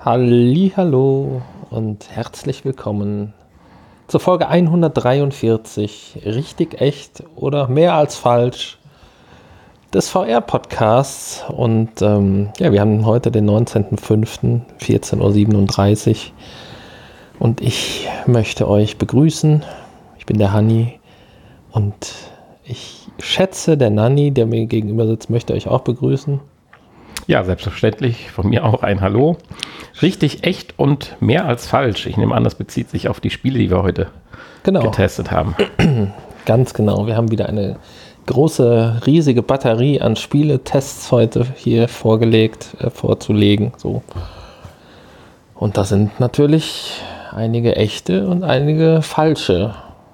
Hallihallo und herzlich willkommen zur Folge 143, richtig, echt oder mehr als falsch des VR-Podcasts. Und wir haben heute den 19.05., 14.37 Uhr und ich möchte euch begrüßen. Ich bin der Hanni und ich schätze, der Nanni, der mir gegenüber sitzt, möchte euch auch begrüßen. Ja, selbstverständlich. Von mir auch ein Hallo. Richtig, echt und mehr als falsch. Ich nehme an, das bezieht sich auf die Spiele, die wir heute getestet haben. Ganz genau. Wir haben wieder eine große, riesige Batterie an Spieletests heute hier vorzulegen. So. Und da sind natürlich einige echte und einige falsche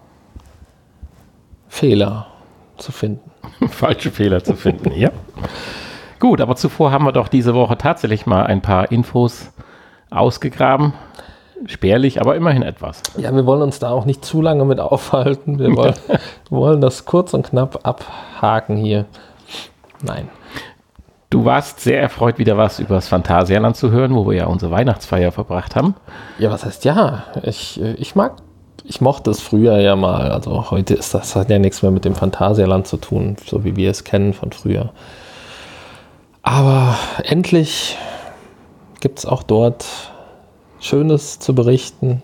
Fehler zu finden. Falsche Fehler zu finden, ja. Gut, aber zuvor haben wir doch diese Woche tatsächlich mal ein paar Infos ausgegraben. Spärlich, aber immerhin etwas. Ja, wir wollen uns da auch nicht zu lange mit aufhalten. Wir wollen das kurz und knapp abhaken hier. Nein. Du warst sehr erfreut, wieder was über das Phantasialand zu hören, wo wir ja unsere Weihnachtsfeier verbracht haben. Ja, was heißt ja? Ich mochte es früher ja mal. Also heute hat ja nichts mehr mit dem Phantasialand zu tun, so wie wir es kennen von früher. Aber endlich gibt es auch dort Schönes zu berichten,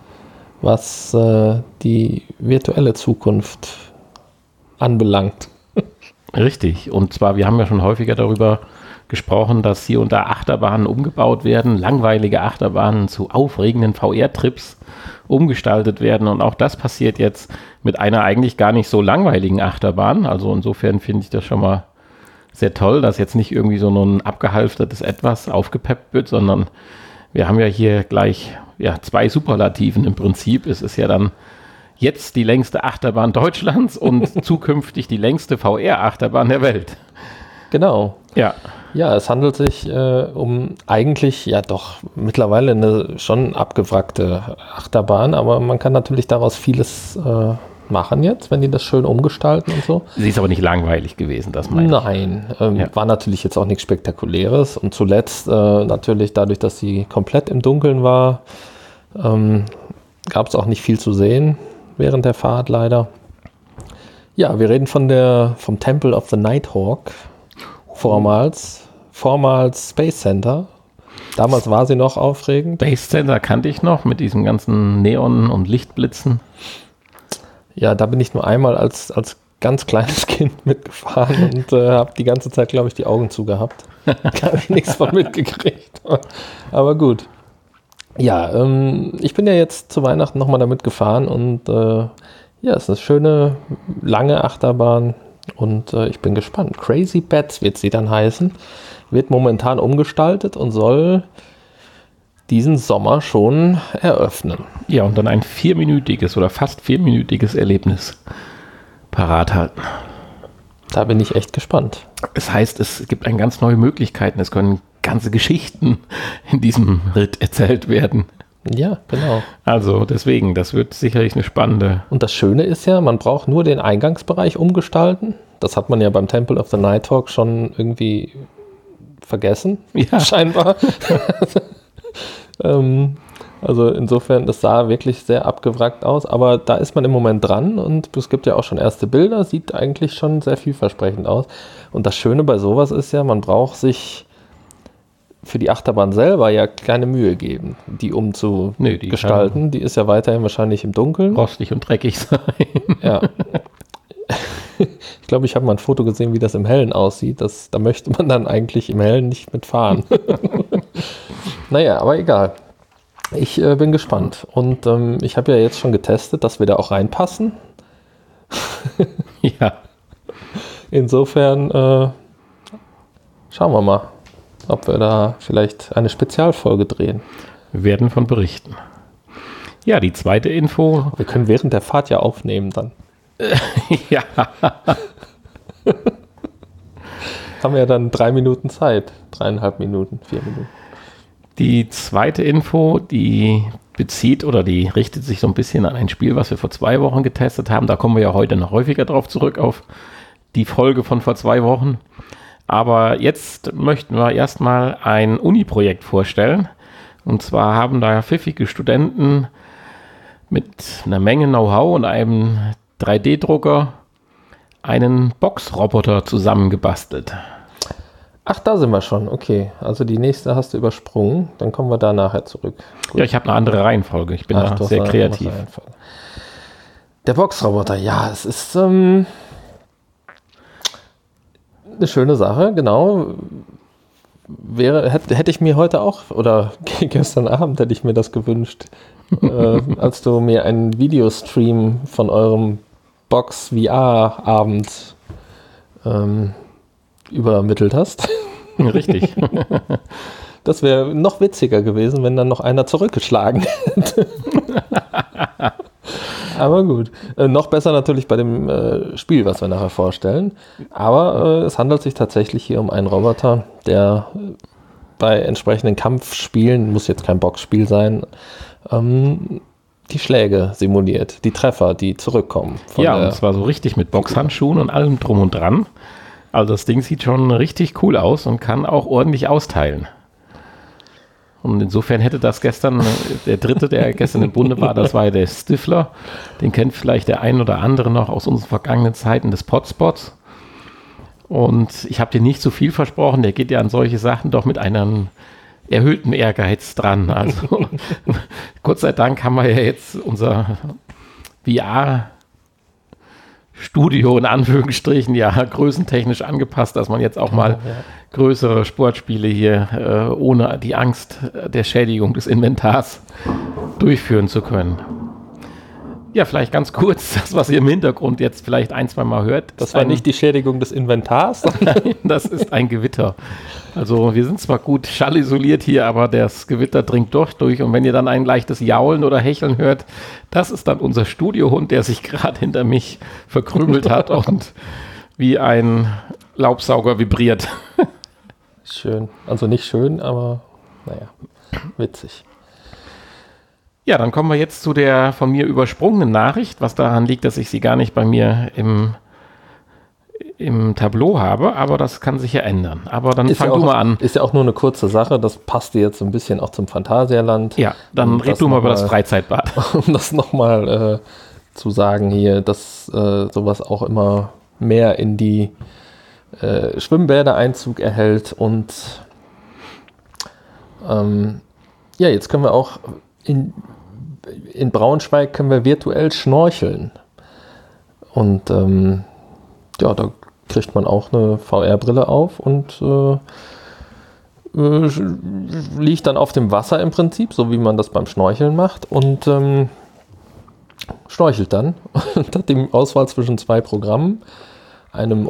was die virtuelle Zukunft anbelangt. Richtig. Und zwar, wir haben ja schon häufiger darüber gesprochen, dass hier und da Achterbahnen umgebaut werden, langweilige Achterbahnen zu aufregenden VR-Trips umgestaltet werden. Und auch das passiert jetzt mit einer eigentlich gar nicht so langweiligen Achterbahn. Also insofern finde ich das schon mal sehr toll, dass jetzt nicht irgendwie so ein abgehalftertes Etwas aufgepeppt wird, sondern wir haben ja hier gleich zwei Superlativen im Prinzip. Es ist ja dann jetzt die längste Achterbahn Deutschlands und zukünftig die längste VR-Achterbahn der Welt. Genau. Ja. Ja, es handelt sich um eigentlich ja doch mittlerweile eine schon abgewrackte Achterbahn, aber man kann natürlich daraus vieles machen jetzt, wenn die das schön umgestalten und so. Sie ist aber nicht langweilig gewesen, das meine ich. Nein, war natürlich jetzt auch nichts Spektakuläres und zuletzt natürlich dadurch, dass sie komplett im Dunkeln war, gab es auch nicht viel zu sehen während der Fahrt leider. Ja, wir reden vom Temple of the Nighthawk, vormals Space Center. Damals war sie noch aufregend. Space Center kannte ich noch mit diesen ganzen Neon- und Lichtblitzen. Ja, da bin ich nur einmal als ganz kleines Kind mitgefahren und habe die ganze Zeit, glaube ich, die Augen zugehabt. Da habe ich nichts von mitgekriegt. Aber gut. Ja, ich bin ja jetzt zu Weihnachten nochmal damit gefahren und es ist eine schöne, lange Achterbahn und ich bin gespannt. Crazy Bats wird sie dann heißen. Wird momentan umgestaltet und soll diesen Sommer schon eröffnen. Ja, und dann ein 4-minütiges oder fast 4-minütiges Erlebnis parat halten. Da bin ich echt gespannt. Das heißt, es gibt eine ganz neue Möglichkeiten. Es können ganze Geschichten in diesem Ritt erzählt werden. Ja, genau. Also deswegen, das wird sicherlich eine spannende... Und das Schöne ist ja, man braucht nur den Eingangsbereich umgestalten. Das hat man ja beim Temple of the Nighthawk schon irgendwie vergessen, scheinbar. Also insofern, das sah wirklich sehr abgewrackt aus, aber da ist man im Moment dran und es gibt ja auch schon erste Bilder, sieht eigentlich schon sehr vielversprechend aus. Und das Schöne bei sowas ist ja, man braucht sich für die Achterbahn selber ja keine Mühe geben, die umzugestalten. Die ist ja weiterhin wahrscheinlich im Dunkeln. Rostig und dreckig sein. Ja. Ich glaube, ich habe mal ein Foto gesehen, wie das im Hellen aussieht. Da möchte man dann eigentlich im Hellen nicht mitfahren. Naja, aber egal. Ich bin gespannt. Und ich habe ja jetzt schon getestet, dass wir da auch reinpassen. Ja. Insofern schauen wir mal, ob wir da vielleicht eine Spezialfolge drehen. Wir werden von berichten. Ja, die zweite Info. Wir können während der Fahrt ja aufnehmen dann. Ja. Haben wir ja dann 3 Minuten Zeit. 3,5 Minuten, 4 Minuten. Die zweite Info, die richtet sich so ein bisschen an ein Spiel, was wir vor 2 Wochen getestet haben. Da kommen wir ja heute noch häufiger drauf zurück, auf die Folge von vor 2 Wochen. Aber jetzt möchten wir erstmal ein Uni-Projekt vorstellen. Und zwar haben da pfiffige Studenten mit einer Menge Know-how und einem 3D-Drucker einen Boxroboter zusammengebastelt. Ach, da sind wir schon. Okay, also die nächste hast du übersprungen. Dann kommen wir da nachher zurück. Gut. Ja, ich habe eine andere Reihenfolge. Ich bin da sehr kreativ. Der Boxroboter, ja, es ist eine schöne Sache, genau. Hätte ich mir heute auch, oder gestern Abend hätte ich mir das gewünscht, als du mir einen Videostream von eurem Box-VR-Abend übermittelt hast. Richtig. Das wäre noch witziger gewesen, wenn dann noch einer zurückgeschlagen hätte. Aber gut. Noch besser natürlich bei dem Spiel, was wir nachher vorstellen. Aber es handelt sich tatsächlich hier um einen Roboter, der bei entsprechenden Kampfspielen, muss jetzt kein Boxspiel sein, die Schläge simuliert, die Treffer, die zurückkommen. Ja, und zwar so richtig mit Boxhandschuhen und allem drum und dran. Also das Ding sieht schon richtig cool aus und kann auch ordentlich austeilen. Und insofern hätte das gestern, der dritte, der gestern im Bunde war, das war ja der Stifler. Den kennt vielleicht der ein oder andere noch aus unseren vergangenen Zeiten des Potspots. Und ich habe dir nicht so viel versprochen, der geht ja an solche Sachen doch mit einem erhöhten Ehrgeiz dran. Also Gott sei Dank haben wir ja jetzt unser VR-Studio in Anführungsstrichen ja größentechnisch angepasst, dass man jetzt auch mal größere Sportspiele hier ohne die Angst der Schädigung des Inventars durchführen zu können. Ja, vielleicht ganz kurz, das, was ihr im Hintergrund jetzt vielleicht ein, zwei Mal hört. Das war nicht die Schädigung des Inventars? Nein, das ist ein Gewitter. Also wir sind zwar gut schallisoliert hier, aber das Gewitter dringt doch durch. Und wenn ihr dann ein leichtes Jaulen oder Hecheln hört, das ist dann unser Studiohund, der sich gerade hinter mich verkrümelt hat und wie ein Laubsauger vibriert. Schön. Also nicht schön, aber naja, witzig. Ja, dann kommen wir jetzt zu der von mir übersprungenen Nachricht, was daran liegt, dass ich sie gar nicht bei mir im Tableau habe, aber das kann sich ja ändern. Aber dann fang du mal an. Ist ja auch nur eine kurze Sache, das passte jetzt so ein bisschen auch zum Phantasialand. Ja, dann red du mal über das Freizeitbad. Um das nochmal zu sagen hier, dass sowas auch immer mehr in die Schwimmbäder Einzug erhält und ja, jetzt können wir auch in Braunschweig können wir virtuell schnorcheln. Und ja, da kriegt man auch eine VR-Brille auf und liegt dann auf dem Wasser im Prinzip, so wie man das beim Schnorcheln macht und schnorchelt dann und hat die Auswahl zwischen zwei Programmen, einem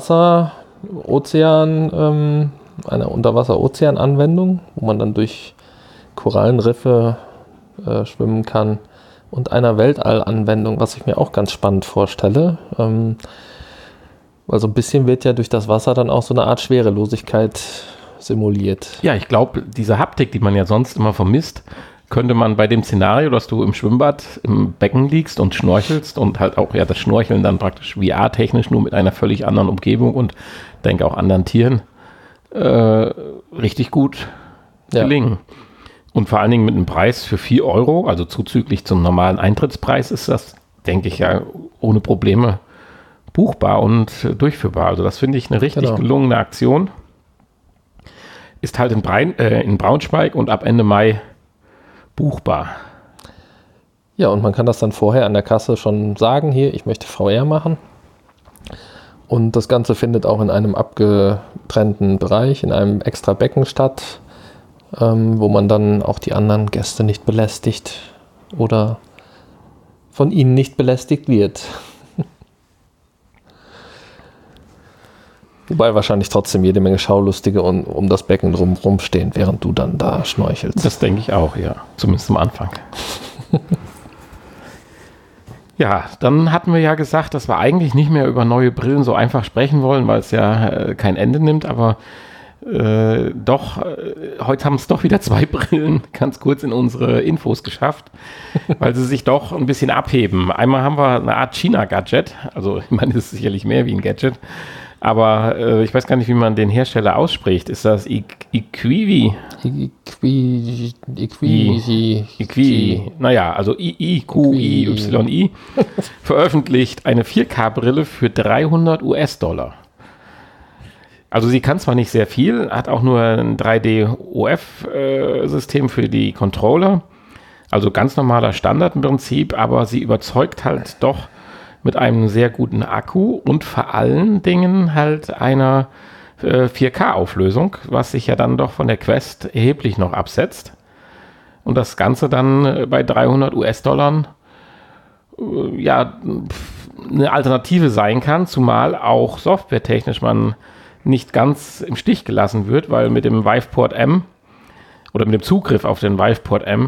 Unterwasser-Ozean, einer Unterwasser-Ozean-Anwendung, wo man dann durch Korallenriffe schwimmen kann und einer Weltall-Anwendung, was ich mir auch ganz spannend vorstelle, weil so ein bisschen wird ja durch das Wasser dann auch so eine Art Schwerelosigkeit simuliert. Ja, ich glaube, diese Haptik, die man ja sonst immer vermisst, könnte man bei dem Szenario, dass du im Schwimmbad im Becken liegst und schnorchelst und halt auch ja das Schnorcheln dann praktisch VR-technisch nur mit einer völlig anderen Umgebung und denke auch anderen Tieren richtig gut gelingen. Und vor allen Dingen mit einem Preis für 4 €, also zuzüglich zum normalen Eintrittspreis, ist das, denke ich, ja ohne Probleme buchbar und durchführbar. Also das finde ich eine richtig gelungene Aktion. Ist halt in Braunschweig und ab Ende Mai buchbar. Ja, und man kann das dann vorher an der Kasse schon sagen, hier, ich möchte VR machen. Und das Ganze findet auch in einem abgetrennten Bereich, in einem extra Becken statt, wo man dann auch die anderen Gäste nicht belästigt oder von ihnen nicht belästigt wird. Wobei wahrscheinlich trotzdem jede Menge Schaulustige um das Becken drumherum stehen, während du dann da schnorchelst. Das denke ich auch, ja. Zumindest am Anfang. Ja, dann hatten wir ja gesagt, dass wir eigentlich nicht mehr über neue Brillen so einfach sprechen wollen, weil es ja kein Ende nimmt, aber heute haben es doch wieder 2 Brillen ganz kurz in unsere Infos geschafft, weil sie sich doch ein bisschen abheben. Einmal haben wir eine Art China-Gadget, also ich meine, das ist sicherlich mehr wie ein Gadget, Aber ich weiß gar nicht, wie man den Hersteller ausspricht. Ist das Equivi? Equivi. Naja, also IIQIYI veröffentlicht eine 4K-Brille für $300. Also sie kann zwar nicht sehr viel, hat auch nur ein 3D-OF-System für die Controller, also ganz normaler Standard im Prinzip, aber sie überzeugt halt doch mit einem sehr guten Akku und vor allen Dingen halt einer 4K-Auflösung, was sich ja dann doch von der Quest erheblich noch absetzt. Und das Ganze dann bei $300 ja eine Alternative sein kann, zumal auch softwaretechnisch man nicht ganz im Stich gelassen wird, weil mit dem Viveport M oder mit dem Zugriff auf den Viveport M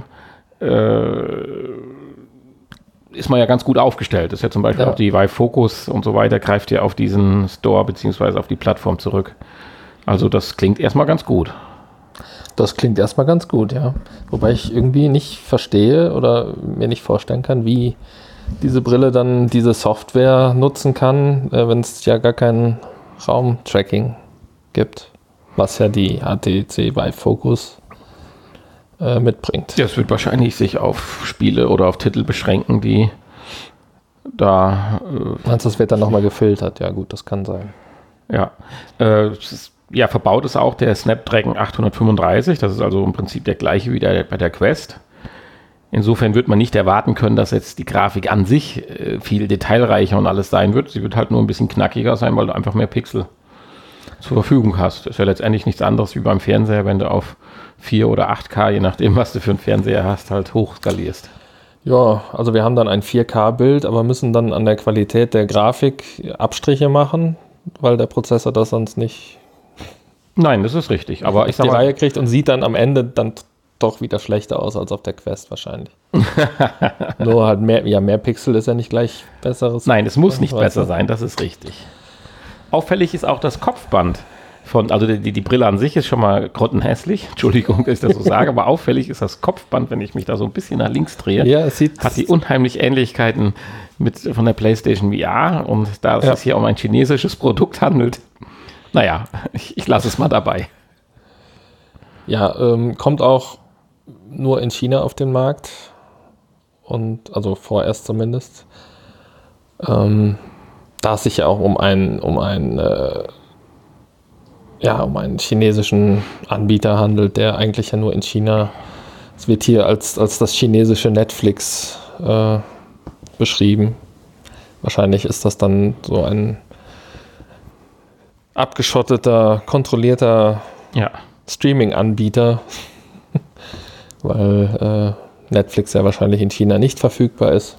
ist man ja ganz gut aufgestellt. Das ist ja zum Beispiel auch die Vive Focus und so weiter, greift ja auf diesen Store beziehungsweise auf die Plattform zurück. Also das klingt erstmal ganz gut. Das klingt erstmal ganz gut, ja. Wobei ich irgendwie nicht verstehe oder mir nicht vorstellen kann, wie diese Brille dann diese Software nutzen kann, wenn es ja gar kein Raumtracking gibt, was ja die HTC Vive Focus mitbringt. Ja, es wird wahrscheinlich sich auf Spiele oder auf Titel beschränken, die da... Meinst du, das wird dann nochmal gefiltert? Ja gut, das kann sein. Ja, verbaut ist auch der Snapdragon 835, das ist also im Prinzip der gleiche wie bei der Quest. Insofern wird man nicht erwarten können, dass jetzt die Grafik an sich viel detailreicher und alles sein wird. Sie wird halt nur ein bisschen knackiger sein, weil du einfach mehr Pixel zur Verfügung hast. Das ist ja letztendlich nichts anderes wie beim Fernseher, wenn du auf 4 oder 8K, je nachdem, was du für einen Fernseher hast, halt hochskalierst. Ja, also wir haben dann ein 4K-Bild, aber müssen dann an der Qualität der Grafik Abstriche machen, weil der Prozessor das sonst nicht... Nein, das ist richtig. Aber ich sag die mal, Reihe kriegt und sieht dann am Ende dann doch wieder schlechter aus als auf der Quest wahrscheinlich. Nur halt mehr Pixel ist ja nicht gleich besseres. Nein, es muss nicht besser sein, das ist richtig. Auffällig ist auch das Kopfband also die Brille an sich ist schon mal grottenhässlich. Entschuldigung, dass ich das so sage, aber auffällig ist das Kopfband, wenn ich mich da so ein bisschen nach links drehe. Ja, hat die unheimlich Ähnlichkeiten von der PlayStation VR und da es sich hier um ein chinesisches Produkt handelt, naja, ich lasse es mal dabei. Ja, kommt auch nur in China auf den Markt und also vorerst zumindest. Da es sich ja auch um einen chinesischen Anbieter handelt, der eigentlich ja nur in China, es wird hier als das chinesische Netflix beschrieben. Wahrscheinlich ist das dann so ein abgeschotteter, kontrollierter Streaming-Anbieter, weil Netflix ja wahrscheinlich in China nicht verfügbar ist.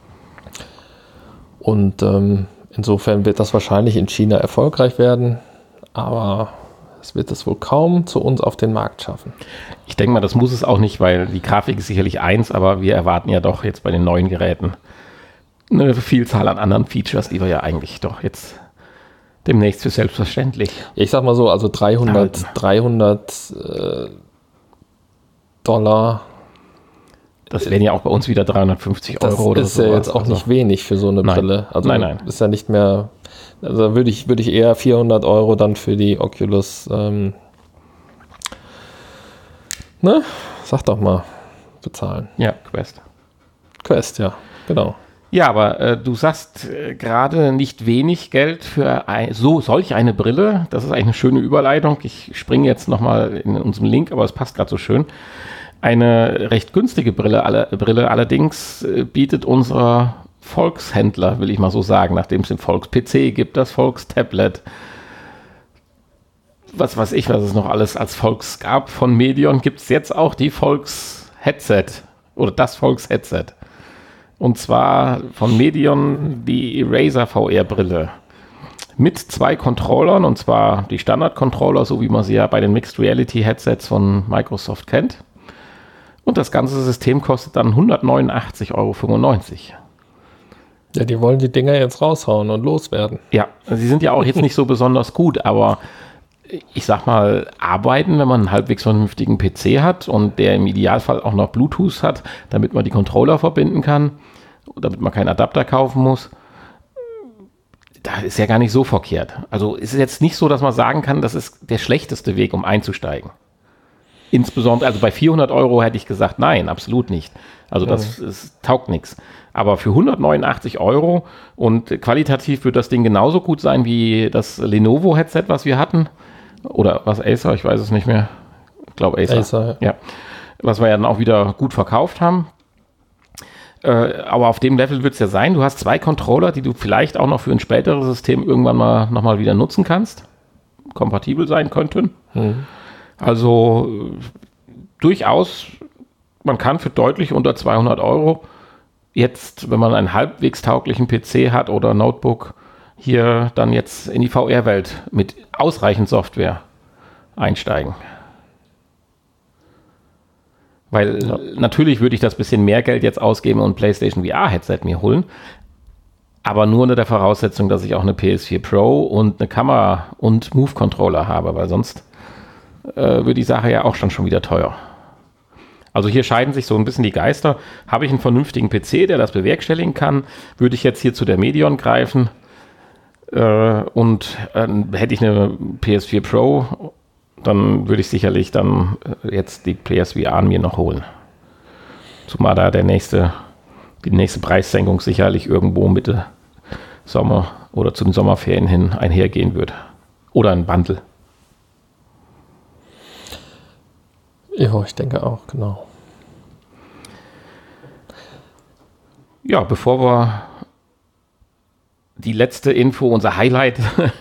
Und insofern wird das wahrscheinlich in China erfolgreich werden, aber es wird es wohl kaum zu uns auf den Markt schaffen. Ich denke mal, das muss es auch nicht, weil die Grafik ist sicherlich eins, aber wir erwarten ja doch jetzt bei den neuen Geräten eine Vielzahl an anderen Features, die wir ja eigentlich doch jetzt demnächst für selbstverständlich. Ich sag mal so, also $300 Das wären ja auch bei uns wieder 350 das Euro oder so. Das ist ja jetzt auch nicht wenig für so eine Brille. Also nein. Ist ja nicht mehr, also würde ich eher 400 Euro dann für die Oculus, sag doch mal, bezahlen. Ja, Quest, ja, genau. Ja, aber du sagst gerade nicht wenig Geld für solch eine Brille. Das ist eigentlich eine schöne Überleitung. Ich springe jetzt nochmal in unserem Link, aber es passt gerade so schön. Eine recht günstige Brille allerdings bietet unser Volkshändler, will ich mal so sagen, nachdem es den Volks-PC gibt, das Volkstablet, was weiß ich, was es noch alles als Volks gab von Medion, gibt es jetzt auch die Volks-Headset oder das Volks-Headset. Und zwar von Medion die Razer VR-Brille mit 2 Controllern, und zwar die Standard-Controller, so wie man sie ja bei den Mixed Reality-Headsets von Microsoft kennt. Und das ganze System kostet dann 189,95 Euro. Ja, die wollen die Dinger jetzt raushauen und loswerden. Ja, sie sind ja auch jetzt nicht so besonders gut, aber ich sag mal, arbeiten, wenn man einen halbwegs vernünftigen PC hat und der im Idealfall auch noch Bluetooth hat, damit man die Controller verbinden kann, damit man keinen Adapter kaufen muss. da ist ja gar nicht so verkehrt. Also ist es jetzt nicht so, dass man sagen kann, das ist der schlechteste Weg, um einzusteigen. Insbesondere, also bei 400 € hätte ich gesagt, nein, absolut nicht. Also das taugt nichts. Aber für 189 € und qualitativ wird das Ding genauso gut sein wie das Lenovo-Headset, was wir hatten. Oder was, Acer, ich weiß es nicht mehr. Ich glaube Acer. Ja. Was wir ja dann auch wieder gut verkauft haben. Aber auf dem Level wird es ja sein. Du hast 2 Controller, die du vielleicht auch noch für ein späteres System irgendwann mal nochmal wieder nutzen kannst. Kompatibel sein könnten. Also durchaus, man kann für deutlich unter 200 € jetzt, wenn man einen halbwegs tauglichen PC hat oder Notebook, hier dann jetzt in die VR-Welt mit ausreichend Software einsteigen. Weil natürlich würde ich das bisschen mehr Geld jetzt ausgeben und ein PlayStation VR-Headset mir holen, aber nur unter der Voraussetzung, dass ich auch eine PS4 Pro und eine Kamera und Move-Controller habe, weil sonst wird die Sache ja auch schon wieder teuer. Also hier scheiden sich so ein bisschen die Geister. Habe ich einen vernünftigen PC, der das bewerkstelligen kann, würde ich jetzt hier zu der Medion greifen und hätte ich eine PS4 Pro, dann würde ich sicherlich dann jetzt die PSVR mir noch holen. Zumal da die nächste Preissenkung sicherlich irgendwo Mitte Sommer oder zu den Sommerferien hin einhergehen wird. Oder ein Bundle. Ja, ich denke auch, genau. Ja, bevor wir die letzte Info, unser Highlight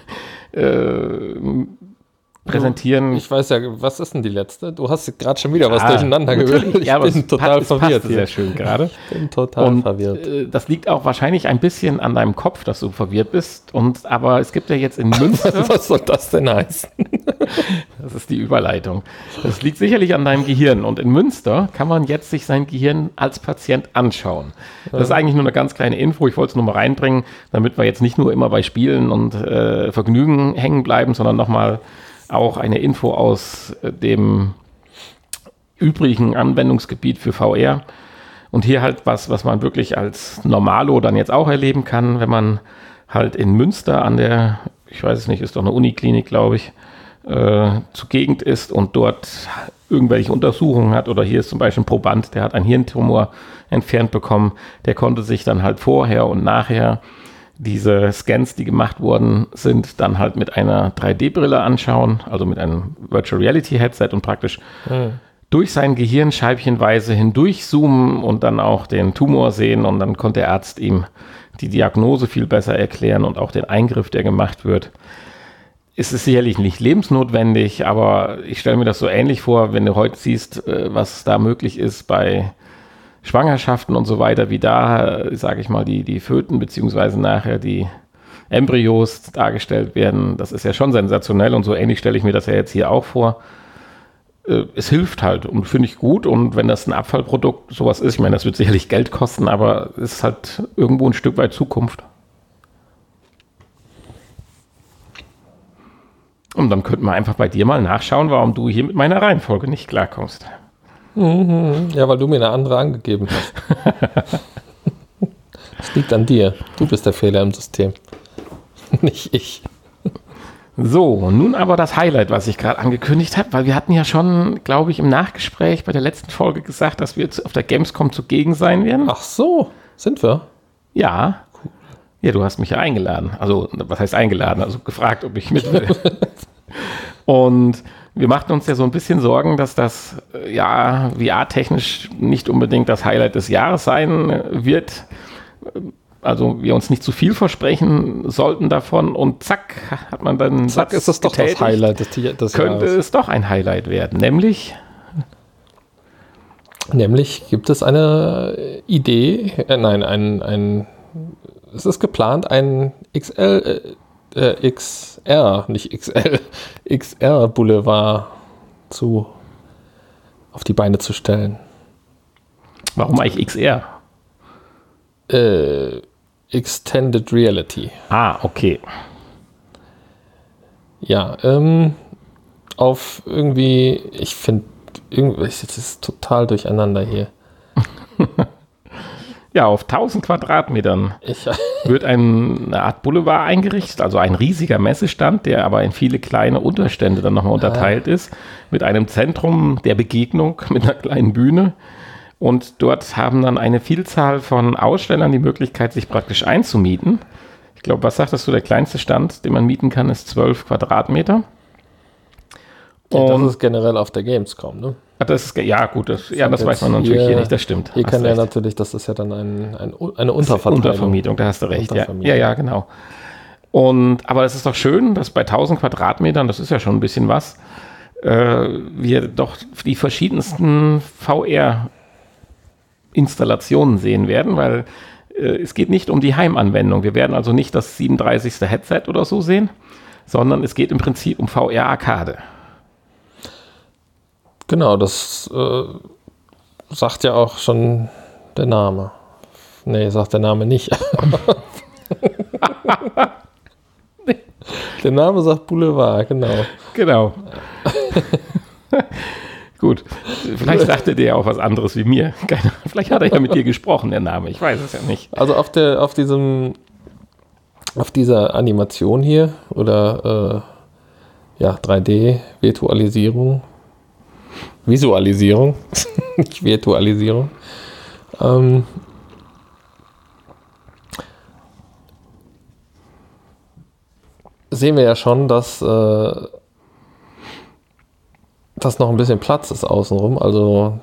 präsentieren. Ich weiß ja, was ist denn die letzte? Du hast gerade schon wieder was durcheinander gewürfelt. Ich bin total verwirrt. Sehr schön gerade. Ich bin total verwirrt. Das liegt auch wahrscheinlich ein bisschen an deinem Kopf, dass du verwirrt bist. Aber es gibt ja jetzt in Münster... Was soll das denn heißen? Das ist die Überleitung. Das liegt sicherlich an deinem Gehirn. Und in Münster kann man jetzt sich sein Gehirn als Patient anschauen. Das ist eigentlich nur eine ganz kleine Info. Ich wollte es nur mal reinbringen, damit wir jetzt nicht nur immer bei Spielen und Vergnügen hängen bleiben, sondern nochmal auch eine Info aus dem übrigen Anwendungsgebiet für VR. Und hier halt was man wirklich als Normalo dann jetzt auch erleben kann, wenn man halt in Münster an der, ich weiß es nicht, ist doch eine Uniklinik, glaube ich, zugegend ist und dort irgendwelche Untersuchungen hat. Oder hier ist zum Beispiel ein Proband, der hat einen Hirntumor entfernt bekommen. Der konnte sich dann halt vorher und nachher diese Scans, die gemacht worden sind, dann halt mit einer 3D-Brille anschauen, also mit einem Virtual Reality Headset und praktisch durch sein Gehirn scheibchenweise hindurch zoomen und dann auch den Tumor sehen und dann konnte der Arzt ihm die Diagnose viel besser erklären und auch den Eingriff, der gemacht wird. Es ist sicherlich nicht lebensnotwendig, aber ich stelle mir das so ähnlich vor, wenn du heute siehst, was da möglich ist bei Schwangerschaften und so weiter, wie da, sage ich mal, die Föten beziehungsweise nachher die Embryos dargestellt werden. Das ist ja schon sensationell und so ähnlich stelle ich mir das ja jetzt hier auch vor. Es hilft halt und finde ich gut und wenn das ein Abfallprodukt sowas ist, ich meine, das wird sicherlich Geld kosten, aber es ist halt irgendwo ein Stück weit Zukunft. Und dann könnten wir einfach bei dir mal nachschauen, warum du hier mit meiner Reihenfolge nicht klarkommst. Ja, weil du mir eine andere angegeben hast. Es liegt an dir. Du bist der Fehler im System. Nicht ich. So, nun aber das Highlight, was ich gerade angekündigt habe, weil wir hatten ja schon, glaube ich, im Nachgespräch bei der letzten Folge gesagt, dass wir jetzt auf der Gamescom zugegen sein werden. Ach so, sind wir? Ja. Ja, du hast mich ja eingeladen. Also, was heißt eingeladen? Also gefragt, ob ich mit will. Und wir machten uns ja so ein bisschen Sorgen, dass das, ja, VR-technisch nicht unbedingt das Highlight des Jahres sein wird. Also wir uns nicht zu viel versprechen sollten davon und zack, hat man dann zack, ist es doch das Highlight des Jahres. Könnte es doch ein Highlight werden, nämlich gibt es eine Idee, es ist geplant, ein XR Boulevard auf die Beine zu stellen. Warum eigentlich XR? Extended Reality. Ah, okay. Ja, auf irgendwie, ich finde, es ist total durcheinander hier. Ja, auf 1000 Quadratmetern wird eine Art Boulevard eingerichtet, also ein riesiger Messestand, der aber in viele kleine Unterstände dann nochmal unterteilt ist, mit einem Zentrum der Begegnung, mit einer kleinen Bühne. Und dort haben dann eine Vielzahl von Ausstellern die Möglichkeit, sich praktisch einzumieten. Ich glaube, was sagtest du, der kleinste Stand, den man mieten kann, ist 12 Quadratmeter. Ja, das ist generell auf der Gamescom, ne? Das ist, ja, gut, das weiß man natürlich hier nicht, das stimmt. Hier kann ja natürlich, das ist ja dann eine Untervermietung, da hast du recht, ja, genau. Aber es ist doch schön, dass bei 1000 Quadratmetern, das ist ja schon ein bisschen was, wir doch die verschiedensten VR-Installationen sehen werden, weil es geht nicht um die Heimanwendung. Wir werden also nicht das 37. Headset oder so sehen, sondern es geht im Prinzip um VR-Arcade. Genau, das sagt ja auch schon der Name. Nee, sagt der Name nicht. Der Name sagt Boulevard, genau. Genau. Gut, vielleicht sagte der ja auch was anderes wie mir. Vielleicht hat er ja mit dir gesprochen, der Name. Ich weiß es ja nicht. Also auf dieser Animation hier oder 3D-Visualisierung, nicht Virtualisierung, sehen wir ja schon, dass noch ein bisschen Platz ist außenrum. Also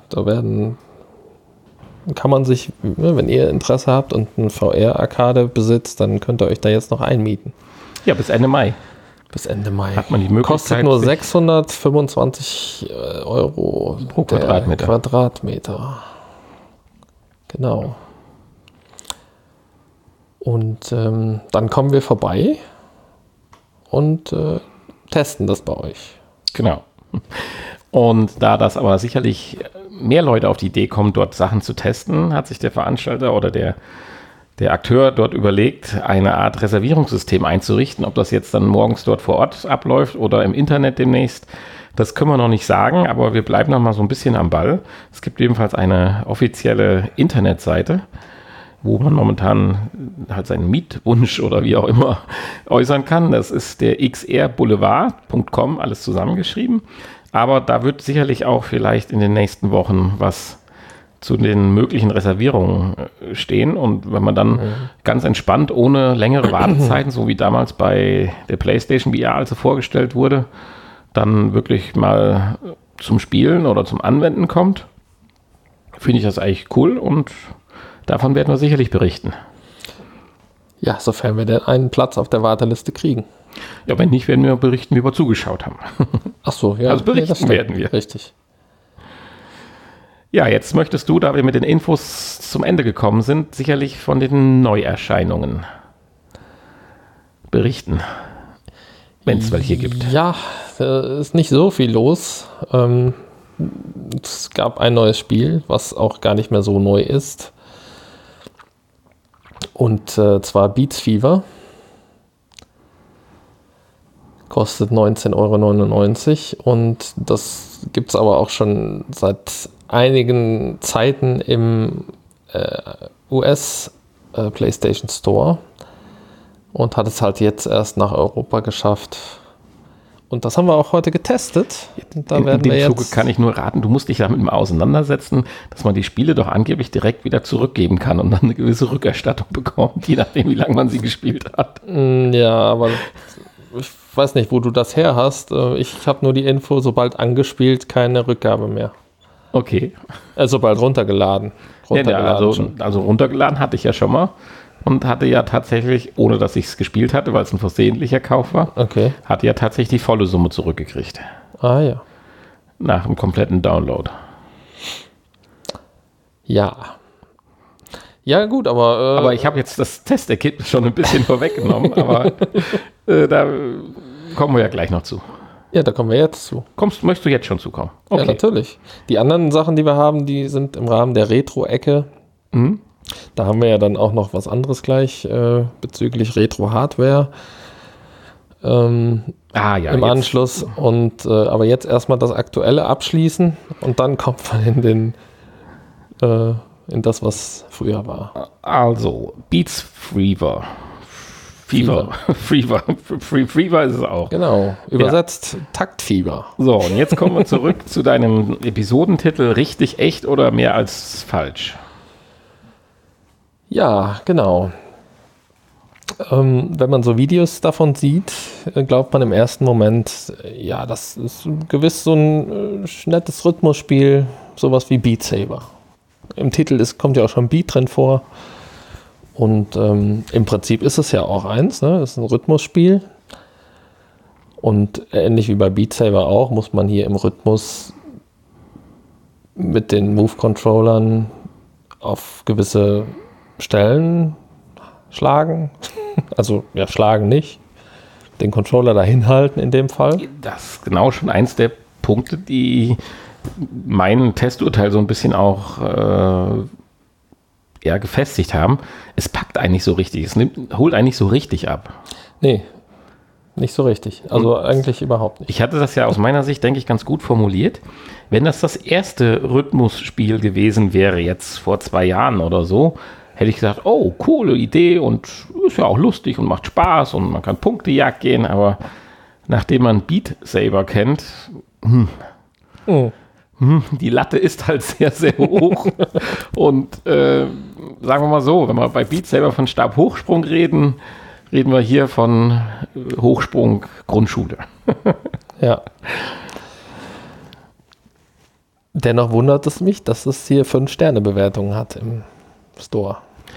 kann man sich, wenn ihr Interesse habt und eine VR-Arcade besitzt, dann könnt ihr euch da jetzt noch einmieten. Ja, bis Ende Mai. Bis Ende Mai. Hat man die Möglichkeit. Kostet nur 625 Euro pro Quadratmeter. Genau. Und dann kommen wir vorbei und testen das bei euch. Genau. Und da das aber sicherlich mehr Leute auf die Idee kommen, dort Sachen zu testen, hat sich der Veranstalter oder der Akteur dort überlegt, eine Art Reservierungssystem einzurichten. Ob das jetzt dann morgens dort vor Ort abläuft oder im Internet demnächst, das können wir noch nicht sagen, aber wir bleiben noch mal so ein bisschen am Ball. Es gibt ebenfalls eine offizielle Internetseite, wo man momentan halt seinen Mietwunsch oder wie auch immer äußern kann. Das ist der xrboulevard.com, alles zusammengeschrieben. Aber da wird sicherlich auch vielleicht in den nächsten Wochen was zu den möglichen Reservierungen stehen. Und wenn man dann ganz entspannt, ohne längere Wartezeiten, so wie damals bei der PlayStation VR, als sie vorgestellt wurde, dann wirklich mal zum Spielen oder zum Anwenden kommt, finde ich das eigentlich cool und davon werden wir sicherlich berichten. Ja, sofern wir denn einen Platz auf der Warteliste kriegen. Ja, wenn nicht, werden wir berichten, wie wir zugeschaut haben. Ach so, ja. Also berichten werden wir. Richtig. Ja, jetzt möchtest du, da wir mit den Infos zum Ende gekommen sind, sicherlich von den Neuerscheinungen berichten, wenn es welche gibt. Ja, ist nicht so viel los. Es gab ein neues Spiel, was auch gar nicht mehr so neu ist. Und zwar Beats Fever. Kostet 19,99 € und das gibt es aber auch schon seit einigen Zeiten im US PlayStation Store und hat es halt jetzt erst nach Europa geschafft. Und das haben wir auch heute getestet. Da in dem Zuge kann ich nur raten, du musst dich damit mal auseinandersetzen, dass man die Spiele doch angeblich direkt wieder zurückgeben kann und dann eine gewisse Rückerstattung bekommt, je nachdem, wie lange man sie gespielt hat. Ja, aber ich weiß nicht, wo du das her hast. Ich habe nur die Info, sobald angespielt, keine Rückgabe mehr. Okay. Sobald runtergeladen. Also runtergeladen hatte ich ja schon mal und hatte ja tatsächlich, ohne dass ich es gespielt hatte, weil es ein versehentlicher Kauf war, hatte ja tatsächlich die volle Summe zurückgekriegt. Ah ja. Nach dem kompletten Download. Ja. Ja gut, aber ich habe jetzt das Testergebnis schon ein bisschen vorweggenommen, aber da kommen wir ja gleich noch zu. Ja, da kommen wir jetzt zu. Möchtest du jetzt schon zukommen? Okay. Ja, natürlich. Die anderen Sachen, die wir haben, die sind im Rahmen der Retro-Ecke. Mhm. Da haben wir ja dann auch noch was anderes gleich bezüglich Retro-Hardware im Anschluss. Und aber jetzt erstmal das Aktuelle abschließen und dann kommt man in den in das, was früher war. Also, Beats Fever. Fever ist es auch. Genau, übersetzt Taktfieber. So, und jetzt kommen wir zurück zu deinem Episodentitel Richtig, echt oder mehr als falsch? Ja, genau. Wenn man so Videos davon sieht, glaubt man im ersten Moment, ja, das ist gewiss so ein nettes Rhythmusspiel, sowas wie Beat Saber. Im Titel kommt ja auch schon Beat drin vor. Und im Prinzip ist es ja auch eins, ne? Das ist ein Rhythmusspiel. Und ähnlich wie bei Beat Saber auch, muss man hier im Rhythmus mit den Move-Controllern auf gewisse Stellen schlagen. Also, ja, schlagen nicht. Den Controller dahin halten in dem Fall. Das ist genau schon eins der Punkte, die mein Testurteil so ein bisschen auch gefestigt haben. Es packt eigentlich so richtig. Es holt eigentlich so richtig ab. Nee, nicht so richtig. Also eigentlich überhaupt nicht. Ich hatte das ja aus meiner Sicht, denke ich, ganz gut formuliert. Wenn das erste Rhythmusspiel gewesen wäre, jetzt vor 2 Jahren oder so, hätte ich gesagt, oh, coole Idee und ist ja auch lustig und macht Spaß und man kann Punktejagd gehen, aber nachdem man Beat Saber kennt, die Latte ist halt sehr, sehr hoch. Und sagen wir mal so, wenn wir bei Beat Saber von Stabhochsprung reden wir hier von Hochsprung Grundschule. Ja. Dennoch wundert es mich, dass es hier 5-Sterne-Bewertungen hat im Store.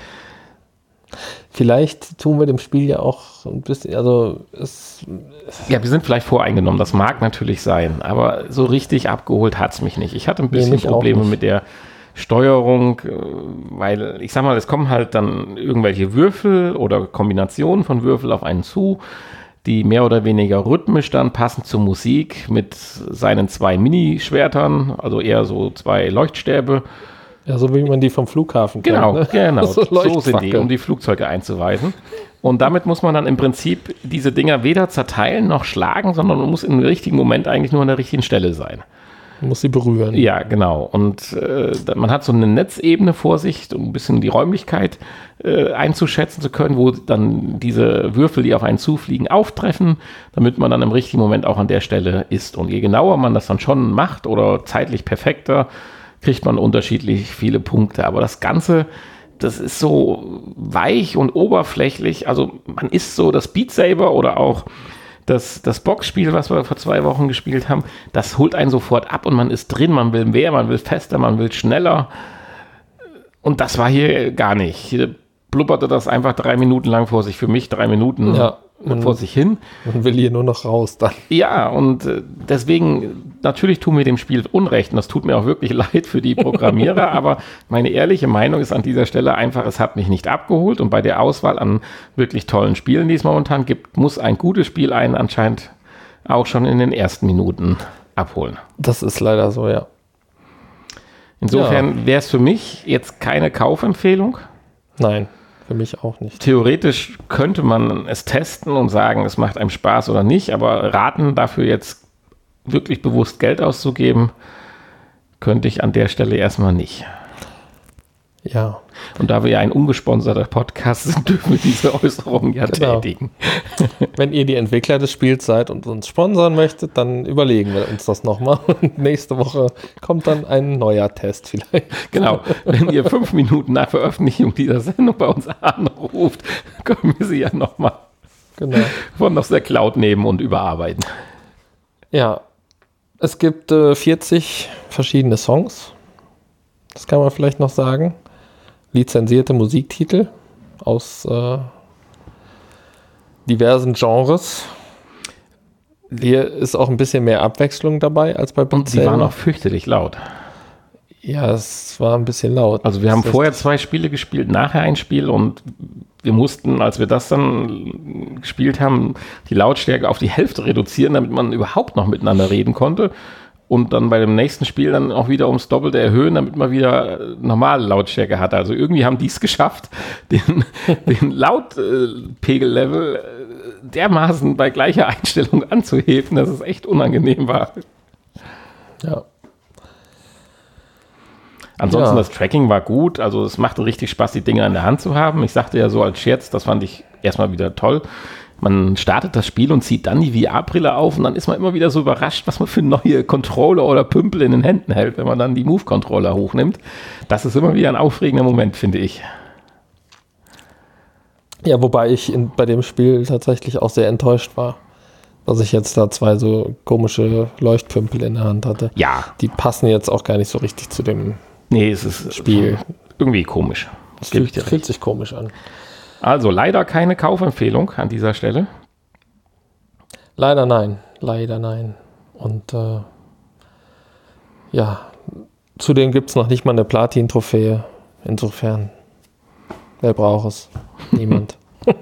Vielleicht tun wir dem Spiel ja auch ein bisschen, also ja, wir sind vielleicht voreingenommen, das mag natürlich sein, aber so richtig abgeholt hat es mich nicht. Ich hatte ein bisschen Probleme mit der Steuerung, weil ich sag mal, es kommen halt dann irgendwelche Würfel oder Kombinationen von Würfel auf einen zu, die mehr oder weniger rhythmisch dann passend zur Musik mit seinen 2 Minischwertern, also eher so 2 Leuchtstäbe. Ja, so wie man die vom Flughafen kennt. Genau. So sind die, um die Flugzeuge einzuweisen. Und damit muss man dann im Prinzip diese Dinger weder zerteilen noch schlagen, sondern man muss im richtigen Moment eigentlich nur an der richtigen Stelle sein. Man muss sie berühren. Ja, genau. Und man hat so eine Netzebene vor sich, um ein bisschen die Räumlichkeit einzuschätzen zu können, wo dann diese Würfel, die auf einen zufliegen, auftreffen, damit man dann im richtigen Moment auch an der Stelle ist. Und je genauer man das dann schon macht oder zeitlich perfekter, kriegt man unterschiedlich viele Punkte. Aber das Ganze, das ist so weich und oberflächlich. Also man ist so das Beat Saber oder auch das Boxspiel, was wir vor 2 Wochen gespielt haben, das holt einen sofort ab und man ist drin. Man will mehr, man will fester, man will schneller. Und das war hier gar nicht. Hier blubberte das einfach 3 Minuten lang vor sich. Für mich 3 Minuten vor sich hin. Man will hier nur noch raus dann. Ja, und deswegen, natürlich tun wir dem Spiel Unrecht. Und das tut mir auch wirklich leid für die Programmierer. Aber meine ehrliche Meinung ist an dieser Stelle einfach, es hat mich nicht abgeholt. Und bei der Auswahl an wirklich tollen Spielen, die es momentan gibt, muss ein gutes Spiel einen anscheinend auch schon in den ersten Minuten abholen. Das ist leider so, ja. Insofern wäre es für mich jetzt keine Kaufempfehlung. Nein. Für mich auch nicht. Theoretisch könnte man es testen und sagen, es macht einem Spaß oder nicht, aber raten, dafür jetzt wirklich bewusst Geld auszugeben, könnte ich an der Stelle erstmal nicht. Ja. Und da wir ja ein ungesponserter Podcast sind, dürfen wir diese Äußerungen ja tätigen. Wenn ihr die Entwickler des Spiels seid und uns sponsern möchtet, dann überlegen wir uns das nochmal. Und nächste Woche kommt dann ein neuer Test vielleicht. Genau. Wenn ihr 5 Minuten nach Veröffentlichung dieser Sendung bei uns anruft, können wir sie ja nochmal von aus der Cloud nehmen und überarbeiten. Ja. Es gibt 40 verschiedene Songs. Das kann man vielleicht noch sagen. Lizenzierte Musiktitel aus diversen Genres. Hier ist auch ein bisschen mehr Abwechslung dabei als bei Beat Saber. Die waren auch fürchterlich laut. Ja, es war ein bisschen laut. Also wir haben vorher 2 Spiele gespielt, nachher ein Spiel und wir mussten, als wir das dann gespielt haben, die Lautstärke auf die Hälfte reduzieren, damit man überhaupt noch miteinander reden konnte. Und dann bei dem nächsten Spiel dann auch wieder ums Doppelte erhöhen, damit man wieder normale Lautstärke hat. Also irgendwie haben die es geschafft, den Lautpegellevel dermaßen bei gleicher Einstellung anzuheben, dass es echt unangenehm war. Ja. Ansonsten das Tracking war gut, also es machte richtig Spaß, die Dinger in der Hand zu haben. Ich sagte ja so als Scherz, das fand ich erstmal wieder toll. Man startet das Spiel und zieht dann die VR-Brille auf und dann ist man immer wieder so überrascht, was man für neue Controller oder Pümpel in den Händen hält, wenn man dann die Move-Controller hochnimmt. Das ist immer wieder ein aufregender Moment, finde ich. Ja, wobei ich bei dem Spiel tatsächlich auch sehr enttäuscht war, dass ich jetzt da 2 so komische Leuchtpümpel in der Hand hatte. Ja. Die passen jetzt auch gar nicht so richtig zu dem es ist Spiel. Irgendwie komisch. Das fühlt sich komisch an. Also leider keine Kaufempfehlung an dieser Stelle. Leider nein. Und zudem gibt es noch nicht mal eine Platin-Trophäe. Insofern, wer braucht es? Niemand.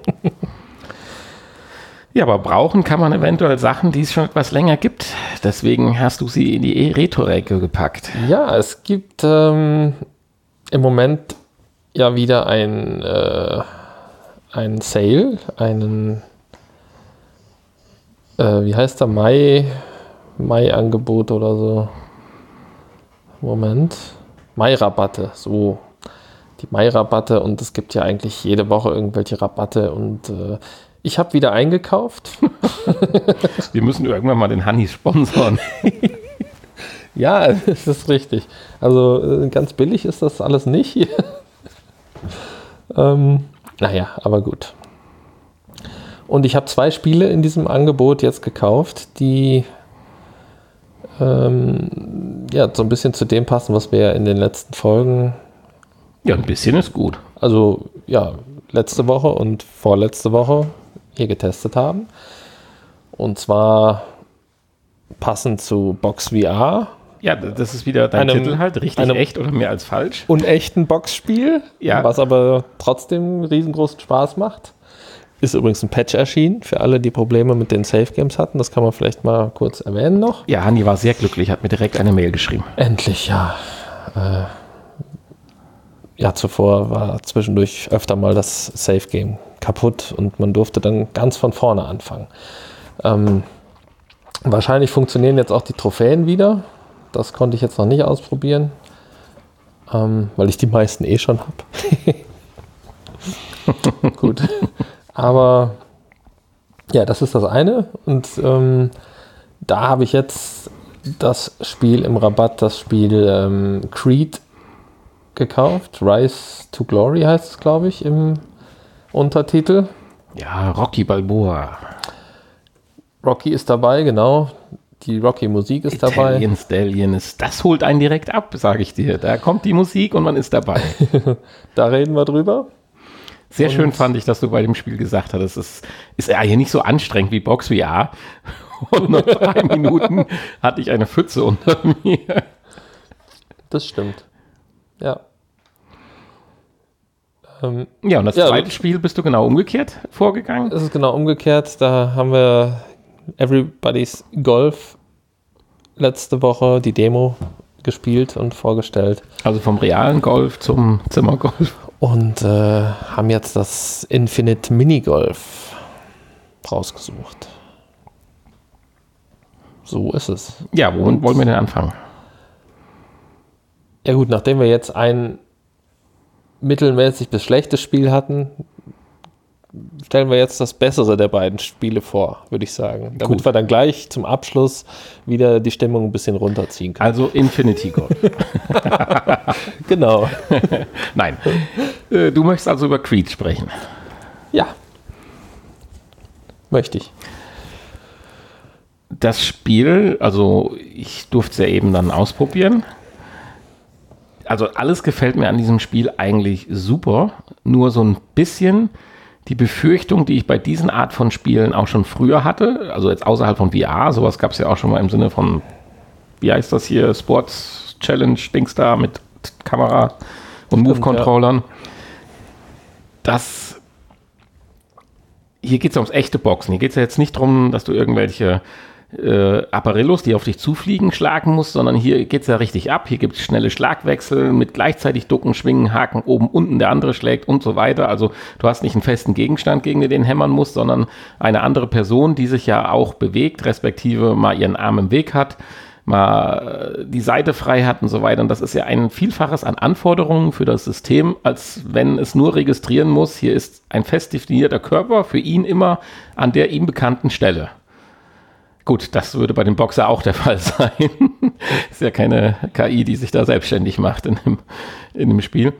Ja, aber brauchen kann man eventuell Sachen, die es schon etwas länger gibt. Deswegen hast du sie in die Retro-Ecke gepackt. Ja, es gibt im Moment ja wieder ein Sale, wie heißt der, Mai-Angebot oder so. Moment. Mai-Rabatte, so. Die Mai-Rabatte, und es gibt ja eigentlich jede Woche irgendwelche Rabatte, und ich habe wieder eingekauft. Wir müssen irgendwann mal den Hanni sponsoren. Ja, das ist richtig. Also ganz billig ist das alles nicht. Naja, aber gut. Und ich habe 2 Spiele in diesem Angebot jetzt gekauft, die so ein bisschen zu dem passen, was wir in den letzten Folgen... Ja, ein bisschen ist gut. Also, ja, letzte Woche und vorletzte Woche hier getestet haben. Und zwar passend zu Box VR. Ja, das ist wieder dein Titel halt, richtig echt oder mehr als falsch. Unechten Boxspiel, was aber trotzdem riesengroßen Spaß macht. Ist übrigens ein Patch erschienen für alle, die Probleme mit den Safe Games hatten. Das kann man vielleicht mal kurz erwähnen noch. Ja, Hanni war sehr glücklich, hat mir direkt eine Mail geschrieben. Endlich, ja. Zuvor war zwischendurch öfter mal das Safe Game kaputt und man durfte dann ganz von vorne anfangen. Wahrscheinlich funktionieren jetzt auch die Trophäen wieder. Das konnte ich jetzt noch nicht ausprobieren, weil ich die meisten schon habe. Gut. Aber ja, das ist das eine. Und da habe ich jetzt das Spiel im Rabatt, das Spiel Creed gekauft. Rise to Glory heißt es, glaube ich, im Untertitel. Ja, Rocky Balboa. Rocky ist dabei, genau. Die Rocky-Musik ist dabei. Italian Stallion das holt einen direkt ab, sage ich dir. Da kommt die Musik und man ist dabei. Da reden wir drüber. Sehr schön fand ich, dass du bei dem Spiel gesagt hast, es ist ja hier nicht so anstrengend wie Box VR. Und nach 3 Minuten hatte ich eine Pfütze unter mir. Das stimmt. Ja. Ja, und das zweite Spiel bist du genau umgekehrt vorgegangen? Es ist genau umgekehrt. Da haben wir Everybody's Golf letzte Woche die Demo gespielt und vorgestellt. Also vom realen Golf zum Zimmergolf. Und haben jetzt das Infinite Minigolf rausgesucht. So ist es. Ja, womit wollen wir denn anfangen? Ja gut, nachdem wir jetzt ein mittelmäßig bis schlechtes Spiel hatten, stellen wir jetzt das bessere der beiden Spiele vor, würde ich sagen. Damit wir dann gleich zum Abschluss wieder die Stimmung ein bisschen runterziehen können. Also Infinity Golf. Genau. Nein. Du möchtest also über Creed sprechen. Ja. Möchte ich. Das Spiel, also ich durfte es ja eben dann ausprobieren. Also alles gefällt mir an diesem Spiel eigentlich super. Nur so ein bisschen die Befürchtung, die ich bei diesen Art von Spielen auch schon früher hatte, also jetzt außerhalb von VR, sowas gab es ja auch schon mal im Sinne von, wie heißt das hier, Sports Challenge, Dings da mit Kamera und Move-Controllern. Ja. Hier geht es ums echte Boxen. Hier geht es ja jetzt nicht darum, dass du irgendwelche Apparillos, die auf dich zufliegen, schlagen musst, sondern hier geht es ja richtig ab. Hier gibt es schnelle Schlagwechsel mit gleichzeitig Ducken, Schwingen, Haken, oben, unten, der andere schlägt und so weiter. Also du hast nicht einen festen Gegenstand, gegen den hämmern musst, sondern eine andere Person, die sich ja auch bewegt, respektive mal ihren Arm im Weg hat. mal die Seite frei hat und so weiter. Und das ist ja ein Vielfaches an Anforderungen für das System, als wenn es nur registrieren muss, hier ist ein fest definierter Körper für ihn immer an der ihm bekannten Stelle. Gut, das würde bei dem Boxer auch der Fall sein. Ist ja keine KI, die sich da selbstständig macht in dem Spiel.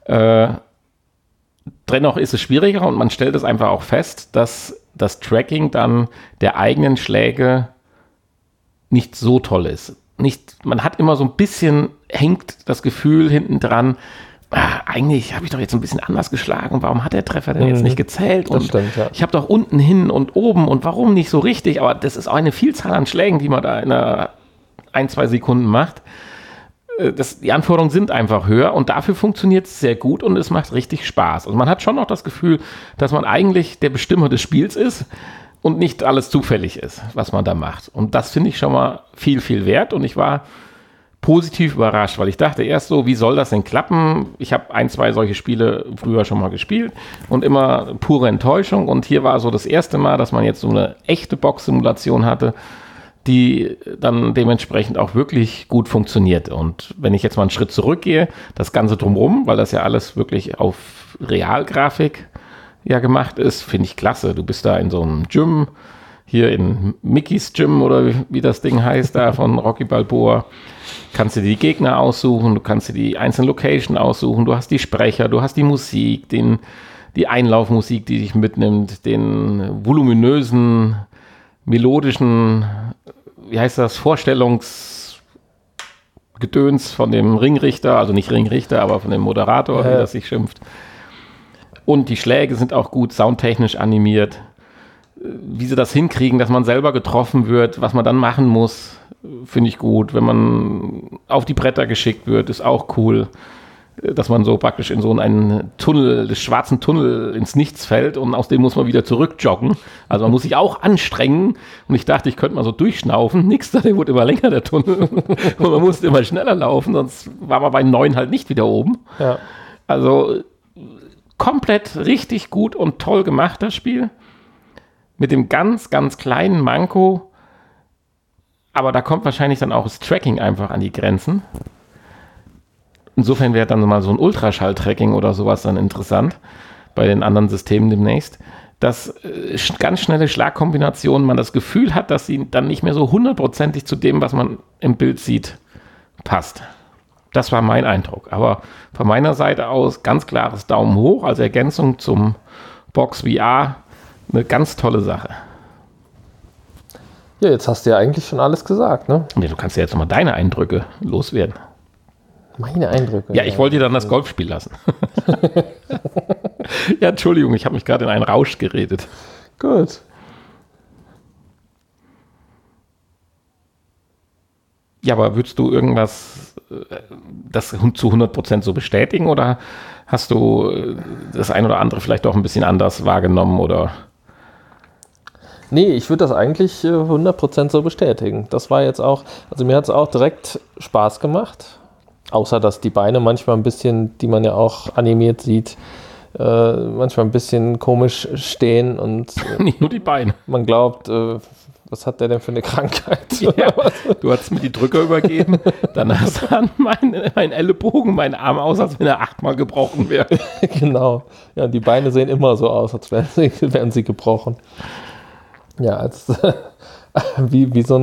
Dennoch ist es schwieriger und man stellt es einfach auch fest, dass das Tracking dann der eigenen Schläge nicht so toll ist. Man hat immer so ein bisschen, hängt das Gefühl hinten dran, eigentlich habe ich doch jetzt ein bisschen anders geschlagen, warum hat der Treffer denn jetzt nicht gezählt? Und stimmt, ja. Ich habe doch unten hin und oben und warum nicht so richtig? Aber das ist auch eine Vielzahl an Schlägen, die man da in 1-2 Sekunden macht. Die Anforderungen sind einfach höher und dafür funktioniert es sehr gut und es macht richtig Spaß. Also man hat schon noch das Gefühl, dass man eigentlich der Bestimmer des Spiels ist und nicht alles zufällig ist, was man da macht. Und das finde ich schon mal viel, viel wert und ich war positiv überrascht, weil ich dachte erst so, wie soll das denn klappen? Ich habe 1-2 solche Spiele früher schon mal gespielt und immer pure Enttäuschung und hier war so das erste Mal, dass man jetzt so eine echte Box-Simulation hatte, die dann dementsprechend auch wirklich gut funktioniert. Und wenn ich jetzt mal einen Schritt zurückgehe, das Ganze drumherum, weil das ja alles wirklich auf Realgrafik ja gemacht ist, finde ich klasse. Du bist da in so einem Gym, hier in Mickeys Gym oder wie das Ding heißt, da von Rocky Balboa. Kannst du die Gegner aussuchen, du kannst dir die einzelnen Location aussuchen, du hast die Sprecher, du hast die Musik, die Einlaufmusik, die dich mitnimmt, den voluminösen, melodischen, wie heißt das, Vorstellungsgedöns von dem Ringrichter, also nicht Ringrichter, aber von dem Moderator, wie das sich schimpft. Und die Schläge sind auch gut soundtechnisch animiert. Wie sie das hinkriegen, dass man selber getroffen wird, was man dann machen muss, finde ich gut. Wenn man auf die Bretter geschickt wird, ist auch cool, dass man so praktisch in so einen Tunnel, des schwarzen Tunnel ins Nichts fällt und aus dem muss man wieder zurückjoggen. Also man muss sich auch anstrengen und ich dachte, ich könnte mal so durchschnaufen. Nix, der wurde immer länger, der Tunnel. Und man musste immer schneller laufen, sonst war man bei 9 halt nicht wieder oben. Ja. Also komplett richtig gut und toll gemacht, das Spiel. Mit dem ganz, ganz kleinen Manko, aber da kommt wahrscheinlich dann auch das Tracking einfach an die Grenzen. Insofern wäre dann mal so ein Ultraschall-Tracking oder sowas dann interessant bei den anderen Systemen demnächst, dass ganz schnelle Schlagkombinationen man das Gefühl hat, dass sie dann nicht mehr so 100%ig zu dem, was man im Bild sieht, passt. Das war mein Eindruck. Aber von meiner Seite aus ganz klares Daumen hoch als Ergänzung zum Box VR. Eine ganz tolle Sache. Ja, jetzt hast du ja eigentlich schon alles gesagt, ne? Ja, du kannst ja jetzt nochmal deine Eindrücke loswerden. Meine Eindrücke? Ja, ich wollte dir dann das Golfspiel lassen. Ja, Entschuldigung, ich habe mich gerade in einen Rausch geredet. Gut. Ja, aber würdest du irgendwas das zu 100% so bestätigen oder hast du das ein oder andere vielleicht auch ein bisschen anders wahrgenommen oder? Nee, ich würde das eigentlich 100% so bestätigen. Das war jetzt auch, also mir hat es auch direkt Spaß gemacht. Außer, dass die Beine manchmal ein bisschen, die man ja auch animiert sieht, manchmal ein bisschen komisch stehen und nicht nur die Beine. Man glaubt, was hat der denn für eine Krankheit? Ja, du hast mir die Drücker übergeben, dann hast du mein Ellenbogen, meinen Arm aus, als wenn er 8-mal gebrochen wäre. Genau. Ja, die Beine sehen immer so aus, als wären sie gebrochen. Ja, als wie so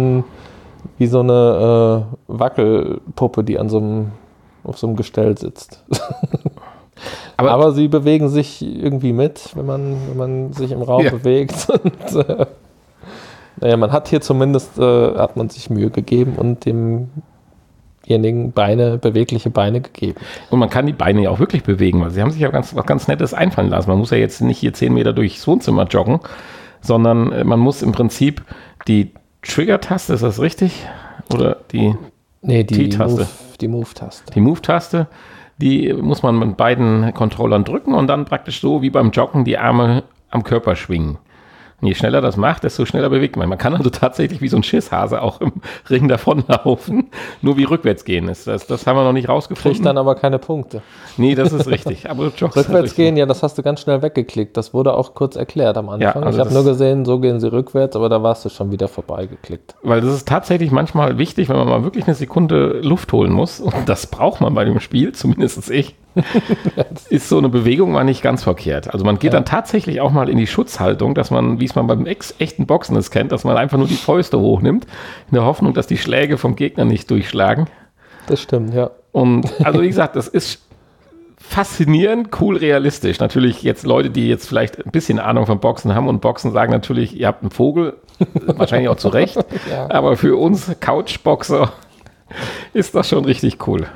eine Wackelpuppe, die auf so einem Gestell sitzt. Aber sie bewegen sich irgendwie mit, wenn man sich im Raum bewegt. Und, naja, man hat hier zumindest hat man sich Mühe gegeben und demjenigen bewegliche Beine gegeben. Und man kann die Beine ja auch wirklich bewegen, weil sie haben sich ja was ganz Nettes einfallen lassen. Man muss ja jetzt nicht hier 10 Meter durchs Wohnzimmer joggen, sondern man muss im Prinzip die Trigger-Taste, ist das richtig? Oder die T-Taste? Die Move-Taste. Die Move-Taste, die muss man mit beiden Controllern drücken und dann praktisch so wie beim Joggen die Arme am Körper schwingen. Und je schneller das macht, desto schneller bewegt man. Man kann also tatsächlich wie so ein Schisshase auch im Ring davonlaufen, nur wie rückwärts gehen ist. Das haben wir noch nicht rausgefunden. Kriegt dann aber keine Punkte. Nee, das ist richtig. Aber rückwärts gehen, ja, das hast du ganz schnell weggeklickt. Das wurde auch kurz erklärt am Anfang. Ja, also ich habe nur gesehen, so gehen sie rückwärts, aber da warst du schon wieder vorbeigeklickt. Weil das ist tatsächlich manchmal wichtig, wenn man mal wirklich eine Sekunde Luft holen muss. Und das braucht man bei dem Spiel, zumindest ich. Ist so eine Bewegung mal nicht ganz verkehrt. Also man geht dann tatsächlich auch mal in die Schutzhaltung, dass man, wie es man beim echten Boxen es kennt, dass man einfach nur die Fäuste hochnimmt, in der Hoffnung, dass die Schläge vom Gegner nicht durchschlagen. Das stimmt, ja. Und also wie gesagt, das ist faszinierend, cool, realistisch. Natürlich jetzt Leute, die jetzt vielleicht ein bisschen Ahnung von Boxen haben und Boxen sagen natürlich, ihr habt einen Vogel, wahrscheinlich auch zu Recht, Ja. Aber für uns Couchboxer ist das schon richtig cool.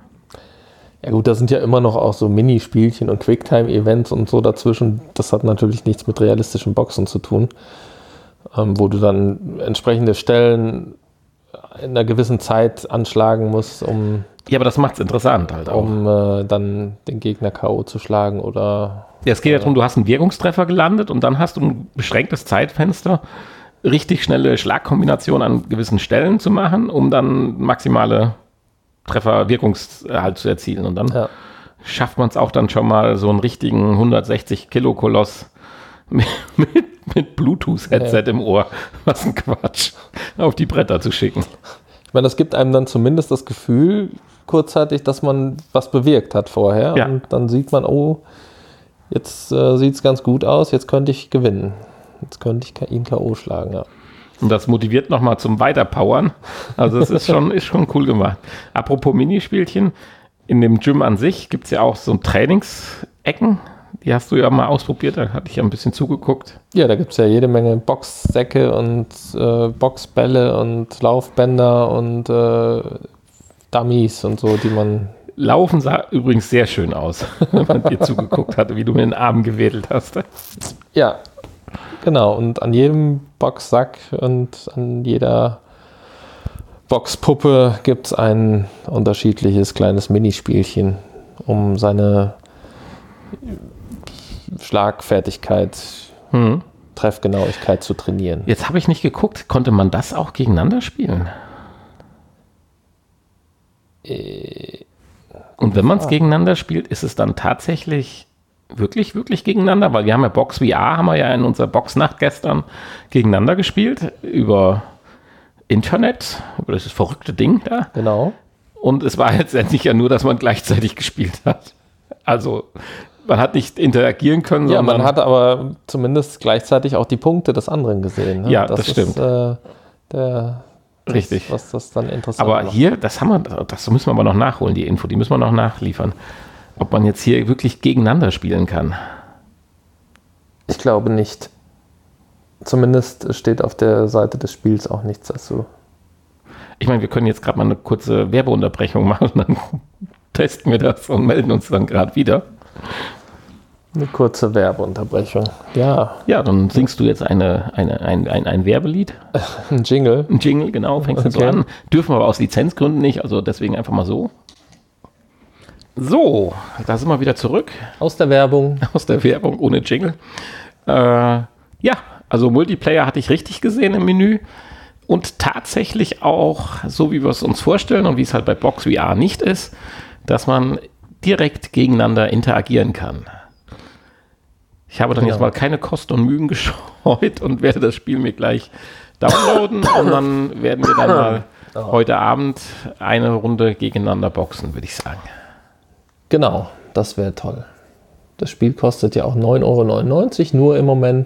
Ja gut, da sind ja immer noch auch so Minispielchen und Quicktime-Events und so dazwischen. Das hat natürlich nichts mit realistischen Boxen zu tun, wo du dann entsprechende Stellen in einer gewissen Zeit anschlagen musst, um Ja, aber das macht es interessant halt auch. dann den Gegner K.O. zu schlagen oder... Ja, es geht ja darum, du hast einen Wirkungstreffer gelandet und dann hast du ein beschränktes Zeitfenster, richtig schnelle Schlagkombinationen an gewissen Stellen zu machen, um dann maximale Trefferwirkungshalt zu erzielen. Und dann schafft man es auch dann schon mal, so einen richtigen 160-Kilo-Koloss mit Bluetooth-Headset im Ohr, was ein Quatsch, auf die Bretter zu schicken. Ich meine, das gibt einem dann zumindest das Gefühl, kurzzeitig, dass man was bewirkt hat vorher. Ja. Und dann sieht man, oh, jetzt sieht es ganz gut aus, jetzt könnte ich gewinnen. Jetzt könnte ich ihn K.O. schlagen, ja. Und das motiviert nochmal zum Weiterpowern. Also es ist schon cool gemacht. Apropos Minispielchen, in dem Gym an sich gibt es ja auch so Trainingsecken. Die hast du ja mal ausprobiert, da hatte ich ja ein bisschen zugeguckt. Ja, da gibt es ja jede Menge Boxsäcke und Boxbälle und Laufbänder und Dummies und so, die man... Laufen sah übrigens sehr schön aus, wenn man dir zugeguckt hatte, wie du mit den Armen gewedelt hast. Ja, genau. Und an jedem Boxsack und an jeder Boxpuppe gibt es ein unterschiedliches kleines Minispielchen, um seine Schlagfertigkeit, Treffgenauigkeit zu trainieren. Jetzt habe ich nicht geguckt, konnte man das auch gegeneinander spielen? Und wenn man es gegeneinander spielt, ist es dann tatsächlich wirklich gegeneinander? Weil wir haben ja Box VR, haben wir ja in unserer Boxnacht gestern gegeneinander gespielt, über Internet, über das verrückte Ding da. Genau. Und es war letztendlich ja nur, dass man gleichzeitig gespielt hat. Also man hat nicht interagieren können, Ja, sondern... man hat aber zumindest gleichzeitig auch die Punkte des anderen gesehen. Ne? Ja, das stimmt. Richtig. Was das dann interessant Aber macht. hier, das müssen wir aber noch nachholen, die Info, die müssen wir noch nachliefern. Ob man jetzt hier wirklich gegeneinander spielen kann. Ich glaube nicht. Zumindest steht auf der Seite des Spiels auch nichts dazu. Ich meine, wir können jetzt gerade mal eine kurze Werbeunterbrechung machen, dann testen wir das und melden uns dann gerade wieder. Eine kurze Werbeunterbrechung. Ja. Ja, dann singst du jetzt ein Werbelied. Ein Jingle. Ein Jingle, genau, fängst du so an. Dürfen wir aber aus Lizenzgründen nicht, also deswegen einfach mal so. So, da sind wir wieder zurück. Aus der Werbung. Aus der Werbung ohne Jingle. Ja, also Multiplayer hatte ich richtig gesehen im Menü. Und tatsächlich auch, so wie wir es uns vorstellen und wie es halt bei Box VR nicht ist, dass man direkt gegeneinander interagieren kann. Ich habe dann jetzt mal keine Kosten und Mühen gescheut und werde das Spiel mir gleich downloaden und dann werden wir dann mal heute Abend eine Runde gegeneinander boxen, würde ich sagen. Genau, das wäre toll. Das Spiel kostet ja auch 9,99 €, nur im Moment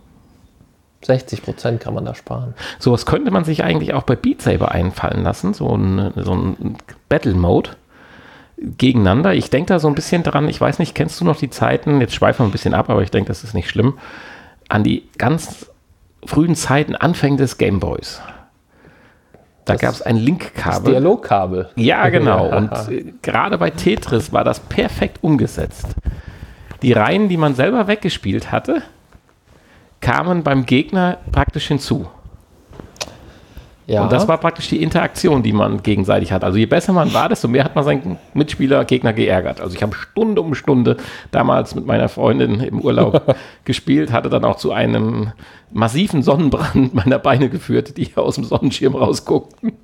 60% kann man da sparen. Sowas könnte man sich eigentlich auch bei Beat Saber einfallen lassen, so ein Battle-Mode gegeneinander. Ich denke da so ein bisschen dran, ich weiß nicht, kennst du noch die Zeiten, jetzt schweifen wir ein bisschen ab, aber ich denke, das ist nicht schlimm, an die ganz frühen Zeiten, Anfänge des Gameboys. Da gab es ein Linkkabel. Dialogkabel. Ja, genau. Und gerade bei Tetris war das perfekt umgesetzt. Die Reihen, die man selber weggespielt hatte, kamen beim Gegner praktisch hinzu. Ja. Und das war praktisch die Interaktion, die man gegenseitig hat. Also je besser man war, desto mehr hat man seinen Mitspieler, Gegner geärgert. Also ich habe Stunde um Stunde damals mit meiner Freundin im Urlaub gespielt, hatte dann auch zu einem massiven Sonnenbrand meiner Beine geführt, die aus dem Sonnenschirm rausguckten.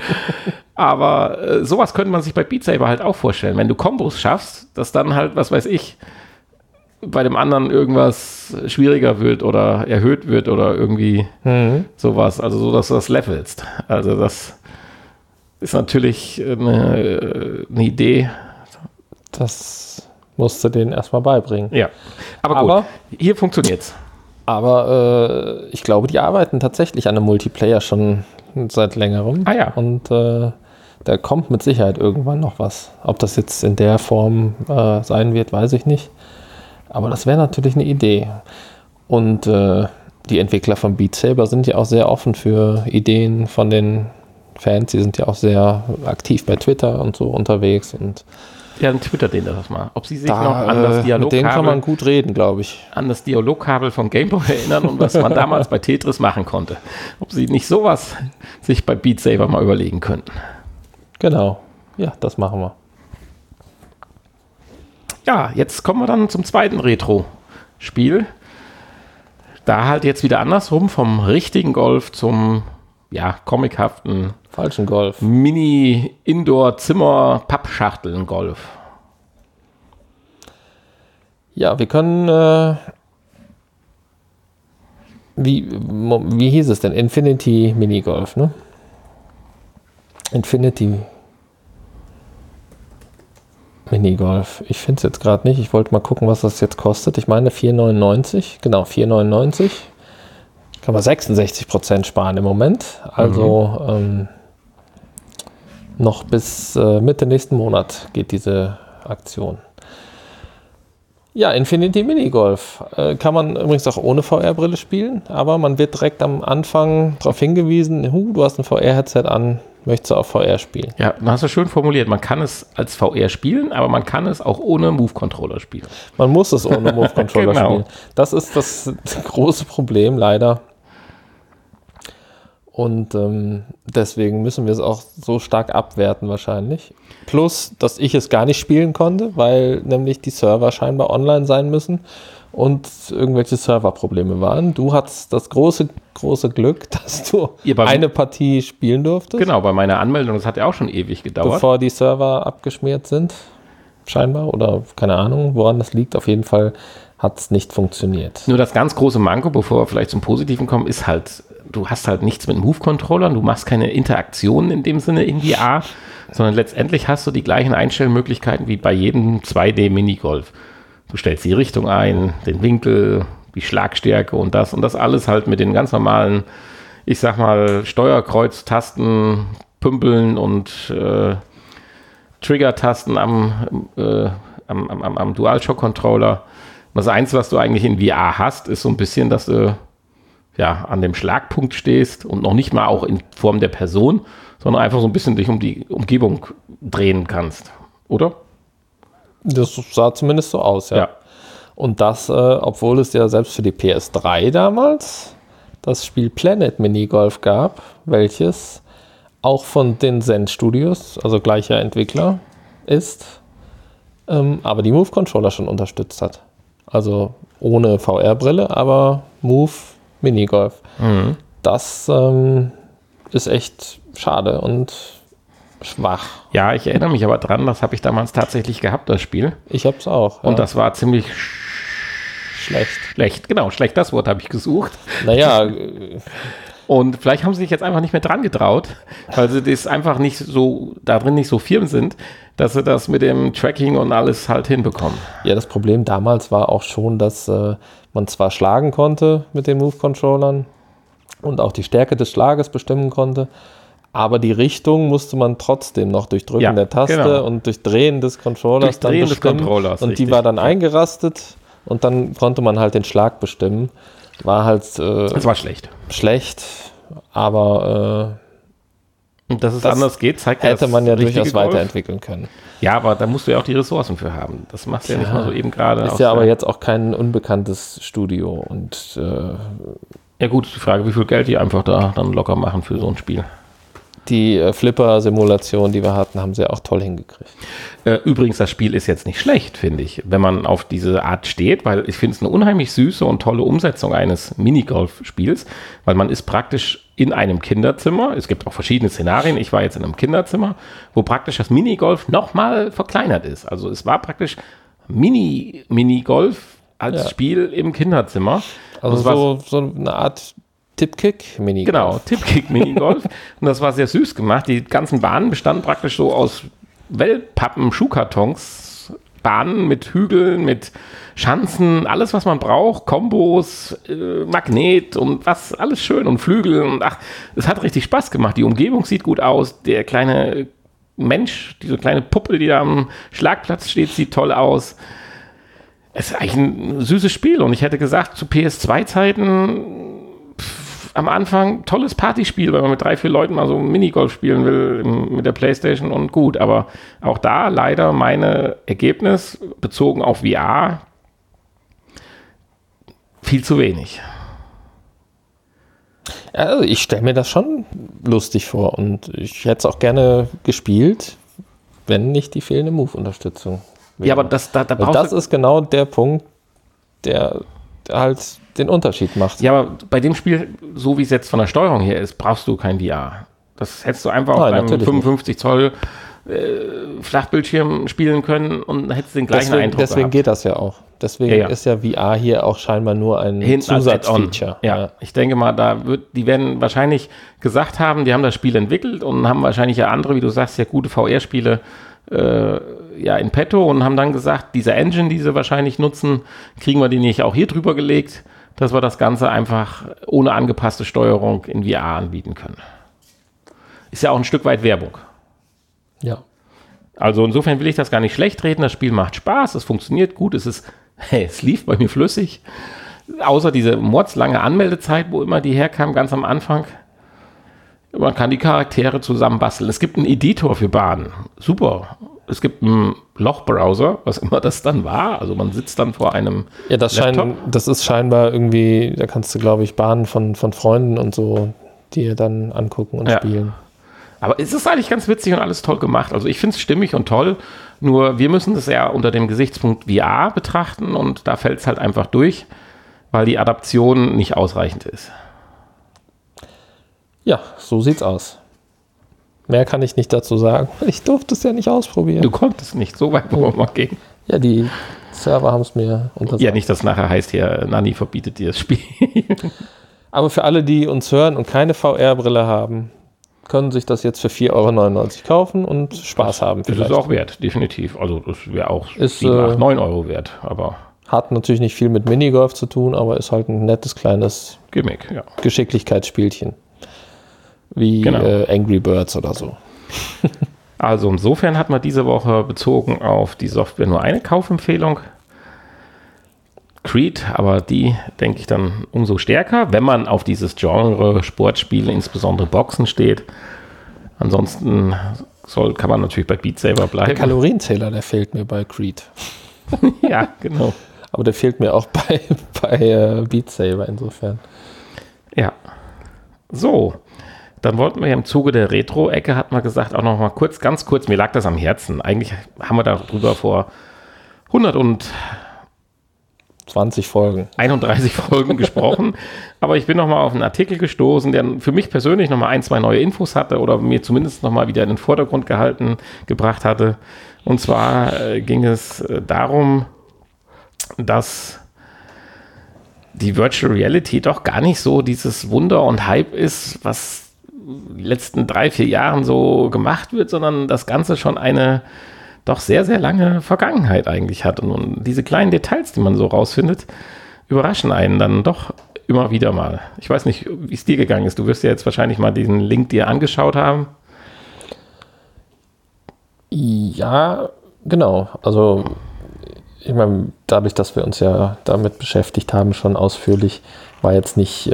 Aber sowas könnte man sich bei Beat Saber halt auch vorstellen. Wenn du Kombos schaffst, dass dann halt, was weiß ich, bei dem anderen irgendwas schwieriger wird oder erhöht wird oder irgendwie sowas. Also so, dass du das levelst. Also das ist natürlich eine Idee. Das musst du denen erstmal beibringen. Ja, aber gut, hier funktioniert's. Aber ich glaube, die arbeiten tatsächlich an einem Multiplayer schon seit längerem. Ah ja. Und da kommt mit Sicherheit irgendwann noch was. Ob das jetzt in der Form sein wird, weiß ich nicht. Aber das wäre natürlich eine Idee. Und die Entwickler von Beat Saber sind ja auch sehr offen für Ideen von den Fans. Die sind ja auch sehr aktiv bei Twitter und so unterwegs. Und ja, dann twittert denen das mal. Ob sie sich da, noch an das Dialogkabel, mit denen kann man gut reden, glaube ich. An das Dialogkabel von Gameboy erinnern und was man damals bei Tetris machen konnte. Ob sie nicht sowas sich bei Beat Saber mal überlegen könnten. Genau. Ja, das machen wir. Ja, jetzt kommen wir dann zum zweiten Retro-Spiel. Da halt jetzt wieder andersrum, vom richtigen Golf zum, ja, comichaften Falschen Golf. Mini-Indoor-Zimmer-Pappschachteln-Golf. Ja, wir können, wie hieß es denn? Infinity Minigolf, ne? Infinity Minigolf. Ich finde es jetzt gerade nicht. Ich wollte mal gucken, was das jetzt kostet. Ich meine 4,99. Genau, 4,99. Kann man 66% sparen im Moment. Also noch bis Mitte nächsten Monat geht diese Aktion. Ja, Infinity Minigolf. Kann man übrigens auch ohne VR-Brille spielen, aber man wird direkt am Anfang darauf hingewiesen, du hast ein VR-Headset an, möchtest du auf VR spielen. Ja, du hast es schön formuliert. Man kann es als VR spielen, aber man kann es auch ohne Move-Controller spielen. Man muss es ohne Move-Controller Genau. spielen. Das ist das große Problem, leider. Und deswegen müssen wir es auch so stark abwerten wahrscheinlich. Plus, dass ich es gar nicht spielen konnte, weil nämlich die Server scheinbar online sein müssen und irgendwelche Serverprobleme waren. Du hattest das große Glück, dass du eine Partie spielen durftest. Genau, bei meiner Anmeldung, das hat ja auch schon ewig gedauert. Bevor die Server abgeschmiert sind, scheinbar. Oder keine Ahnung, woran das liegt. Auf jeden Fall hat es nicht funktioniert. Nur das ganz große Manko, bevor wir vielleicht zum Positiven kommen, ist halt, du hast halt nichts mit Move-Controllern, du machst keine Interaktionen in dem Sinne in VR, sondern letztendlich hast du die gleichen Einstellmöglichkeiten wie bei jedem 2D-Minigolf. Du stellst die Richtung ein, den Winkel, die Schlagstärke und das alles halt mit den ganz normalen, ich sag mal, Steuerkreuztasten, Pümpeln und Trigger-Tasten am DualShock-Controller. Das Einzige, was du eigentlich in VR hast, ist so ein bisschen, dass du ja an dem Schlagpunkt stehst und noch nicht mal auch in Form der Person, sondern einfach so ein bisschen dich um die Umgebung drehen kannst, oder? Das sah zumindest so aus, ja. Und das, obwohl es ja selbst für die PS3 damals das Spiel Planet Minigolf gab, welches auch von den Zen Studios, also gleicher Entwickler, ist, aber die Move-Controller schon unterstützt hat. Also ohne VR-Brille, aber Move Minigolf. Mhm. Das ist echt schade und schwach. Ja, ich erinnere mich aber dran, das habe ich damals tatsächlich gehabt, das Spiel. Ich habe es auch. Ja. Und das war ziemlich schlecht. Genau, schlecht, das Wort habe ich gesucht. Naja. Und vielleicht haben sie sich jetzt einfach nicht mehr dran getraut, weil sie das einfach nicht so, da drin nicht so firm sind, dass sie das mit dem Tracking und alles halt hinbekommen. Ja, das Problem damals war auch schon, dass man zwar schlagen konnte mit den Move-Controllern und auch die Stärke des Schlages bestimmen konnte, aber die Richtung musste man trotzdem noch durch Drücken der Taste und durch Drehen des Controllers dann bestimmen. Und richtig. Die war dann eingerastet und dann konnte man halt den Schlag bestimmen. War halt das war schlecht, aber und dass es anders geht, zeigt hätte man ja durchaus Golf weiterentwickeln können. Ja, aber da musst du ja auch die Ressourcen für haben. Das machst du ja nicht mal so eben gerade. Ist ja aber jetzt auch kein unbekanntes Studio und Ja gut, die Frage, wie viel Geld die einfach da dann locker machen für so ein Spiel. Die Flipper-Simulation, die wir hatten, haben sie auch toll hingekriegt. Übrigens, das Spiel ist jetzt nicht schlecht, finde ich, wenn man auf diese Art steht, weil ich finde es eine unheimlich süße und tolle Umsetzung eines Minigolf-Spiels, weil man ist praktisch in einem Kinderzimmer, es gibt auch verschiedene Szenarien, ich war jetzt in einem Kinderzimmer, wo praktisch das Minigolf nochmal verkleinert ist. Also es war praktisch Minigolf als Spiel im Kinderzimmer. Also so eine Art Tip-Kick-Minigolf. Genau, Tip-Kick-Minigolf. Und das war sehr süß gemacht. Die ganzen Bahnen bestanden praktisch so aus Wellpappen-Schuhkartons, Bahnen mit Hügeln, mit Schanzen, alles, was man braucht, Kombos, Magnet und was, alles schön und Flügel. Und es hat richtig Spaß gemacht. Die Umgebung sieht gut aus. Der kleine Mensch, diese kleine Puppe, die da am Schlagplatz steht, sieht toll aus. Es ist eigentlich ein süßes Spiel. Und ich hätte gesagt, zu PS2-Zeiten am Anfang tolles Partyspiel, wenn man mit 3-4 Leuten mal so Minigolf spielen will mit der Playstation und gut, aber auch da leider meine Ergebnis bezogen auf VR viel zu wenig. Also ich stelle mir das schon lustig vor und ich hätte es auch gerne gespielt, wenn nicht die fehlende Move-Unterstützung wäre. Ja, aber das ist genau der Punkt, der halt den Unterschied macht. Ja, aber bei dem Spiel, so wie es jetzt von der Steuerung her ist, brauchst du kein VR. Das hättest du einfach auf deinem 55 Zoll Flachbildschirm spielen können und hättest den gleichen Eindruck deswegen gehabt. Geht das ja auch. Deswegen ist ja VR hier auch scheinbar nur ein Zusatzfeature. Ja, ich denke mal, die werden wahrscheinlich gesagt haben, die haben das Spiel entwickelt und haben wahrscheinlich ja andere, wie du sagst, ja gute VR-Spiele in petto und haben dann gesagt, diese Engine, die sie wahrscheinlich nutzen, kriegen wir die nicht auch hier drüber gelegt, dass wir das Ganze einfach ohne angepasste Steuerung in VR anbieten können. Ist ja auch ein Stück weit Werbung. Ja. Also insofern will ich das gar nicht schlecht reden. Das Spiel macht Spaß, es funktioniert gut, es lief bei mir flüssig. Außer diese mordslange Anmeldezeit, wo immer die herkam, ganz am Anfang. Man kann die Charaktere zusammenbasteln. Es gibt einen Editor für Bahnen. Super. Es gibt einen Lochbrowser, was immer das dann war. Also man sitzt dann vor einem Laptop. Das ist scheinbar irgendwie, da kannst du, glaube ich, Bahnen von Freunden und so dir dann angucken und spielen. Aber es ist eigentlich ganz witzig und alles toll gemacht. Also ich finde es stimmig und toll. Nur wir müssen das ja unter dem Gesichtspunkt VR betrachten und da fällt es halt einfach durch, weil die Adaption nicht ausreichend ist. Ja, so sieht's aus. Mehr kann ich nicht dazu sagen. Ich durfte es ja nicht ausprobieren. Du konntest nicht, so weit wollen wir mal gehen. Ja, die Server haben es mir untersagt. Ja, nicht, dass nachher heißt hier, Nanni verbietet dir das Spiel. Aber für alle, die uns hören und keine VR-Brille haben, können sich das jetzt für 4,99 € kaufen und Spaß haben. Das ist auch wert, definitiv. Also das wäre auch 7, 8, 9 € wert. Aber hat natürlich nicht viel mit Minigolf zu tun, aber ist halt ein nettes kleines Gimmick, Geschicklichkeitsspielchen. Wie Angry Birds oder so. Also insofern hat man diese Woche bezogen auf die Software nur eine Kaufempfehlung. Creed, aber die denke ich dann umso stärker, wenn man auf dieses Genre Sportspiele, insbesondere Boxen steht. Ansonsten kann man natürlich bei Beat Saber bleiben. Der Kalorienzähler, der fehlt mir bei Creed. Ja, genau. Aber der fehlt mir auch bei Beat Saber insofern. Ja. So, dann wollten wir ja im Zuge der Retro-Ecke, hat man gesagt, auch noch mal ganz kurz, mir lag das am Herzen. Eigentlich haben wir darüber vor 20 Folgen. 31 Folgen gesprochen, aber ich bin nochmal auf einen Artikel gestoßen, der für mich persönlich nochmal 1, 2 neue Infos hatte oder mir zumindest nochmal wieder in den Vordergrund gebracht hatte. Und zwar ging es darum, dass die Virtual Reality doch gar nicht so dieses Wunder und Hype ist, was die letzten 3, 4 Jahren so gemacht wird, sondern das Ganze schon eine doch sehr, sehr lange Vergangenheit eigentlich hat. Und diese kleinen Details, die man so rausfindet, überraschen einen dann doch immer wieder mal. Ich weiß nicht, wie es dir gegangen ist. Du wirst ja jetzt wahrscheinlich mal diesen Link dir angeschaut haben. Ja, genau. Also ich meine, dadurch, dass wir uns ja damit beschäftigt haben, schon ausführlich, war jetzt nicht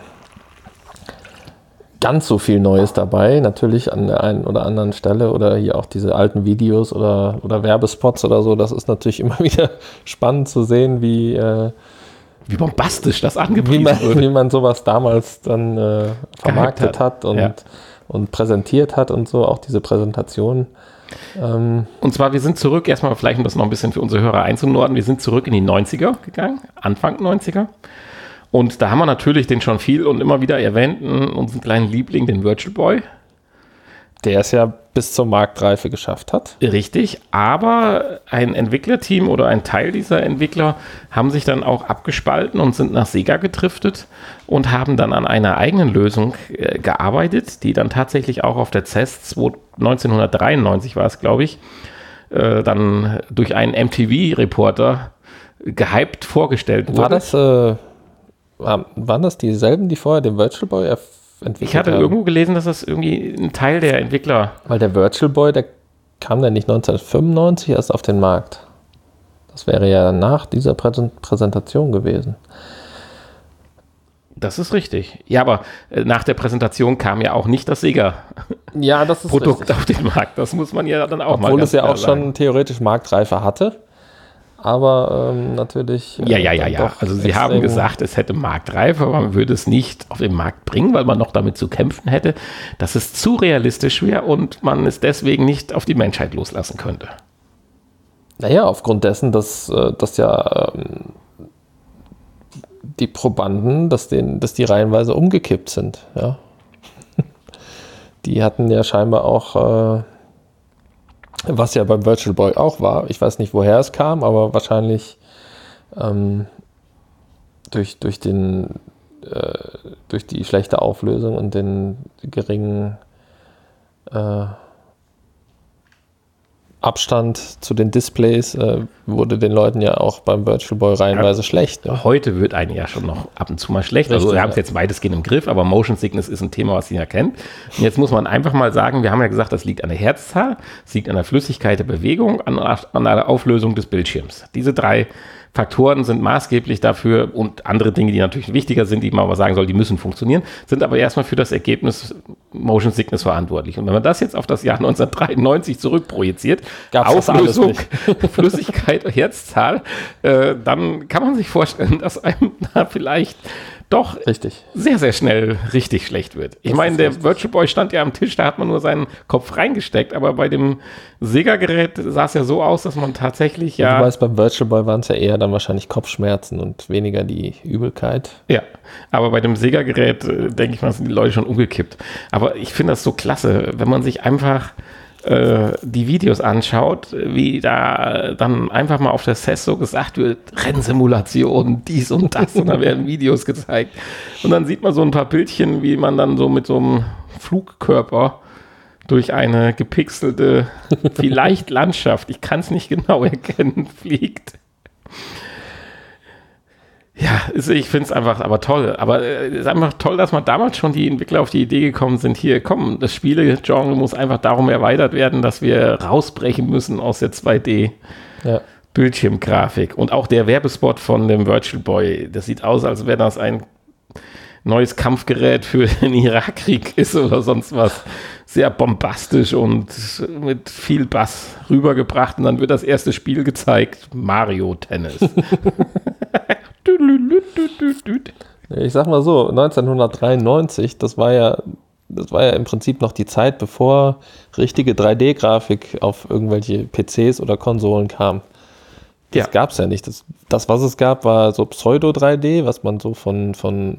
ganz so viel Neues dabei. Natürlich an der einen oder anderen Stelle oder hier auch diese alten Videos oder Werbespots oder so. Das ist natürlich immer wieder spannend zu sehen, wie wie bombastisch das angepriesen wie man sowas damals dann vermarktet hat und präsentiert hat und so, auch diese Präsentation. Und zwar, wir sind zurück, erstmal vielleicht, um das noch ein bisschen für unsere Hörer einzunorden, wir sind zurück in die 90er gegangen, Anfang 90er. Und da haben wir natürlich den schon viel und immer wieder erwähnten, unseren kleinen Liebling, den Virtual Boy. Der es ja bis zur Marktreife geschafft hat. Richtig, aber ein Entwicklerteam oder ein Teil dieser Entwickler haben sich dann auch abgespalten und sind nach Sega gedriftet und haben dann an einer eigenen Lösung gearbeitet, die dann tatsächlich auch auf der CES 1993 war es, glaube ich, dann durch einen MTV-Reporter gehypt vorgestellt wurde. Waren das dieselben, die vorher den Virtual Boy entwickelt haben? Ich hatte irgendwo gelesen, dass das irgendwie ein Teil der Entwickler... Weil der Virtual Boy, der kam dann nicht 1995 erst auf den Markt. Das wäre ja nach dieser Präsentation gewesen. Das ist richtig. Ja, aber nach der Präsentation kam ja auch nicht das Sega-Produkt auf den Markt. Das muss man ja dann auch mal sagen. Obwohl es ja auch schon theoretisch Marktreife hatte. Aber natürlich... Ja. Also sie haben gesagt, es hätte Marktreife, aber man würde es nicht auf den Markt bringen, weil man noch damit zu kämpfen hätte, dass es zu realistisch wäre und man es deswegen nicht auf die Menschheit loslassen könnte. Naja, aufgrund dessen, dass ja die Probanden, dass die reihenweise umgekippt sind. Ja. Die hatten ja scheinbar auch... was ja beim Virtual Boy auch war. Ich weiß nicht, woher es kam, aber wahrscheinlich durch die schlechte Auflösung und den geringen Abstand zu den Displays wurde den Leuten ja auch beim Virtual Boy reihenweise schlecht. Ne? Heute wird einem ja schon noch ab und zu mal schlecht. Richtig, also wir haben es jetzt weitestgehend im Griff, aber Motion Sickness ist ein Thema, was ihr ja kennt. Und jetzt muss man einfach mal sagen, wir haben ja gesagt, das liegt an der Herzzahl, es liegt an der Flüssigkeit der Bewegung, an der Auflösung des Bildschirms. Diese 3 Faktoren sind maßgeblich dafür und andere Dinge, die natürlich wichtiger sind, die man aber sagen soll, die müssen funktionieren, sind aber erstmal für das Ergebnis Motion Sickness verantwortlich. Und wenn man das jetzt auf das Jahr 1993 zurückprojiziert, Auflösung, Flüssigkeit, Herzzahl, dann kann man sich vorstellen, dass einem da vielleicht doch sehr, sehr schnell richtig schlecht wird. Ich meine, der Virtual Boy stand ja am Tisch, da hat man nur seinen Kopf reingesteckt, aber bei dem Sega-Gerät sah es ja so aus, dass man tatsächlich Du weißt, beim Virtual Boy waren es ja eher dann wahrscheinlich Kopfschmerzen und weniger die Übelkeit. Ja, aber bei dem Sega-Gerät, denke ich mal, sind die Leute schon umgekippt. Aber ich finde das so klasse, wenn man sich einfach die Videos anschaut, wie da dann einfach mal auf der CES so gesagt wird, Rennsimulation, dies und das, und dann werden Videos gezeigt. Und dann sieht man so ein paar Bildchen, wie man dann so mit so einem Flugkörper durch eine gepixelte, vielleicht Landschaft, ich kann es nicht genau erkennen, fliegt. Ja, ich finde es einfach aber toll. Aber es ist einfach toll, dass man damals schon die Entwickler auf die Idee gekommen sind, hier, komm, das Spielegenre muss einfach darum erweitert werden, dass wir rausbrechen müssen aus der 2D-Bildschirmgrafik. Und auch der Werbespot von dem Virtual Boy, das sieht aus, als wäre das ein neues Kampfgerät für den Irakkrieg ist oder sonst was. Sehr bombastisch und mit viel Bass rübergebracht. Und dann wird das erste Spiel gezeigt, Mario Tennis. Ich sag mal so, 1993, das war ja im Prinzip noch die Zeit, bevor richtige 3D-Grafik auf irgendwelche PCs oder Konsolen kam. Das gab es ja nicht. Das, was es gab, war so Pseudo-3D, was man so von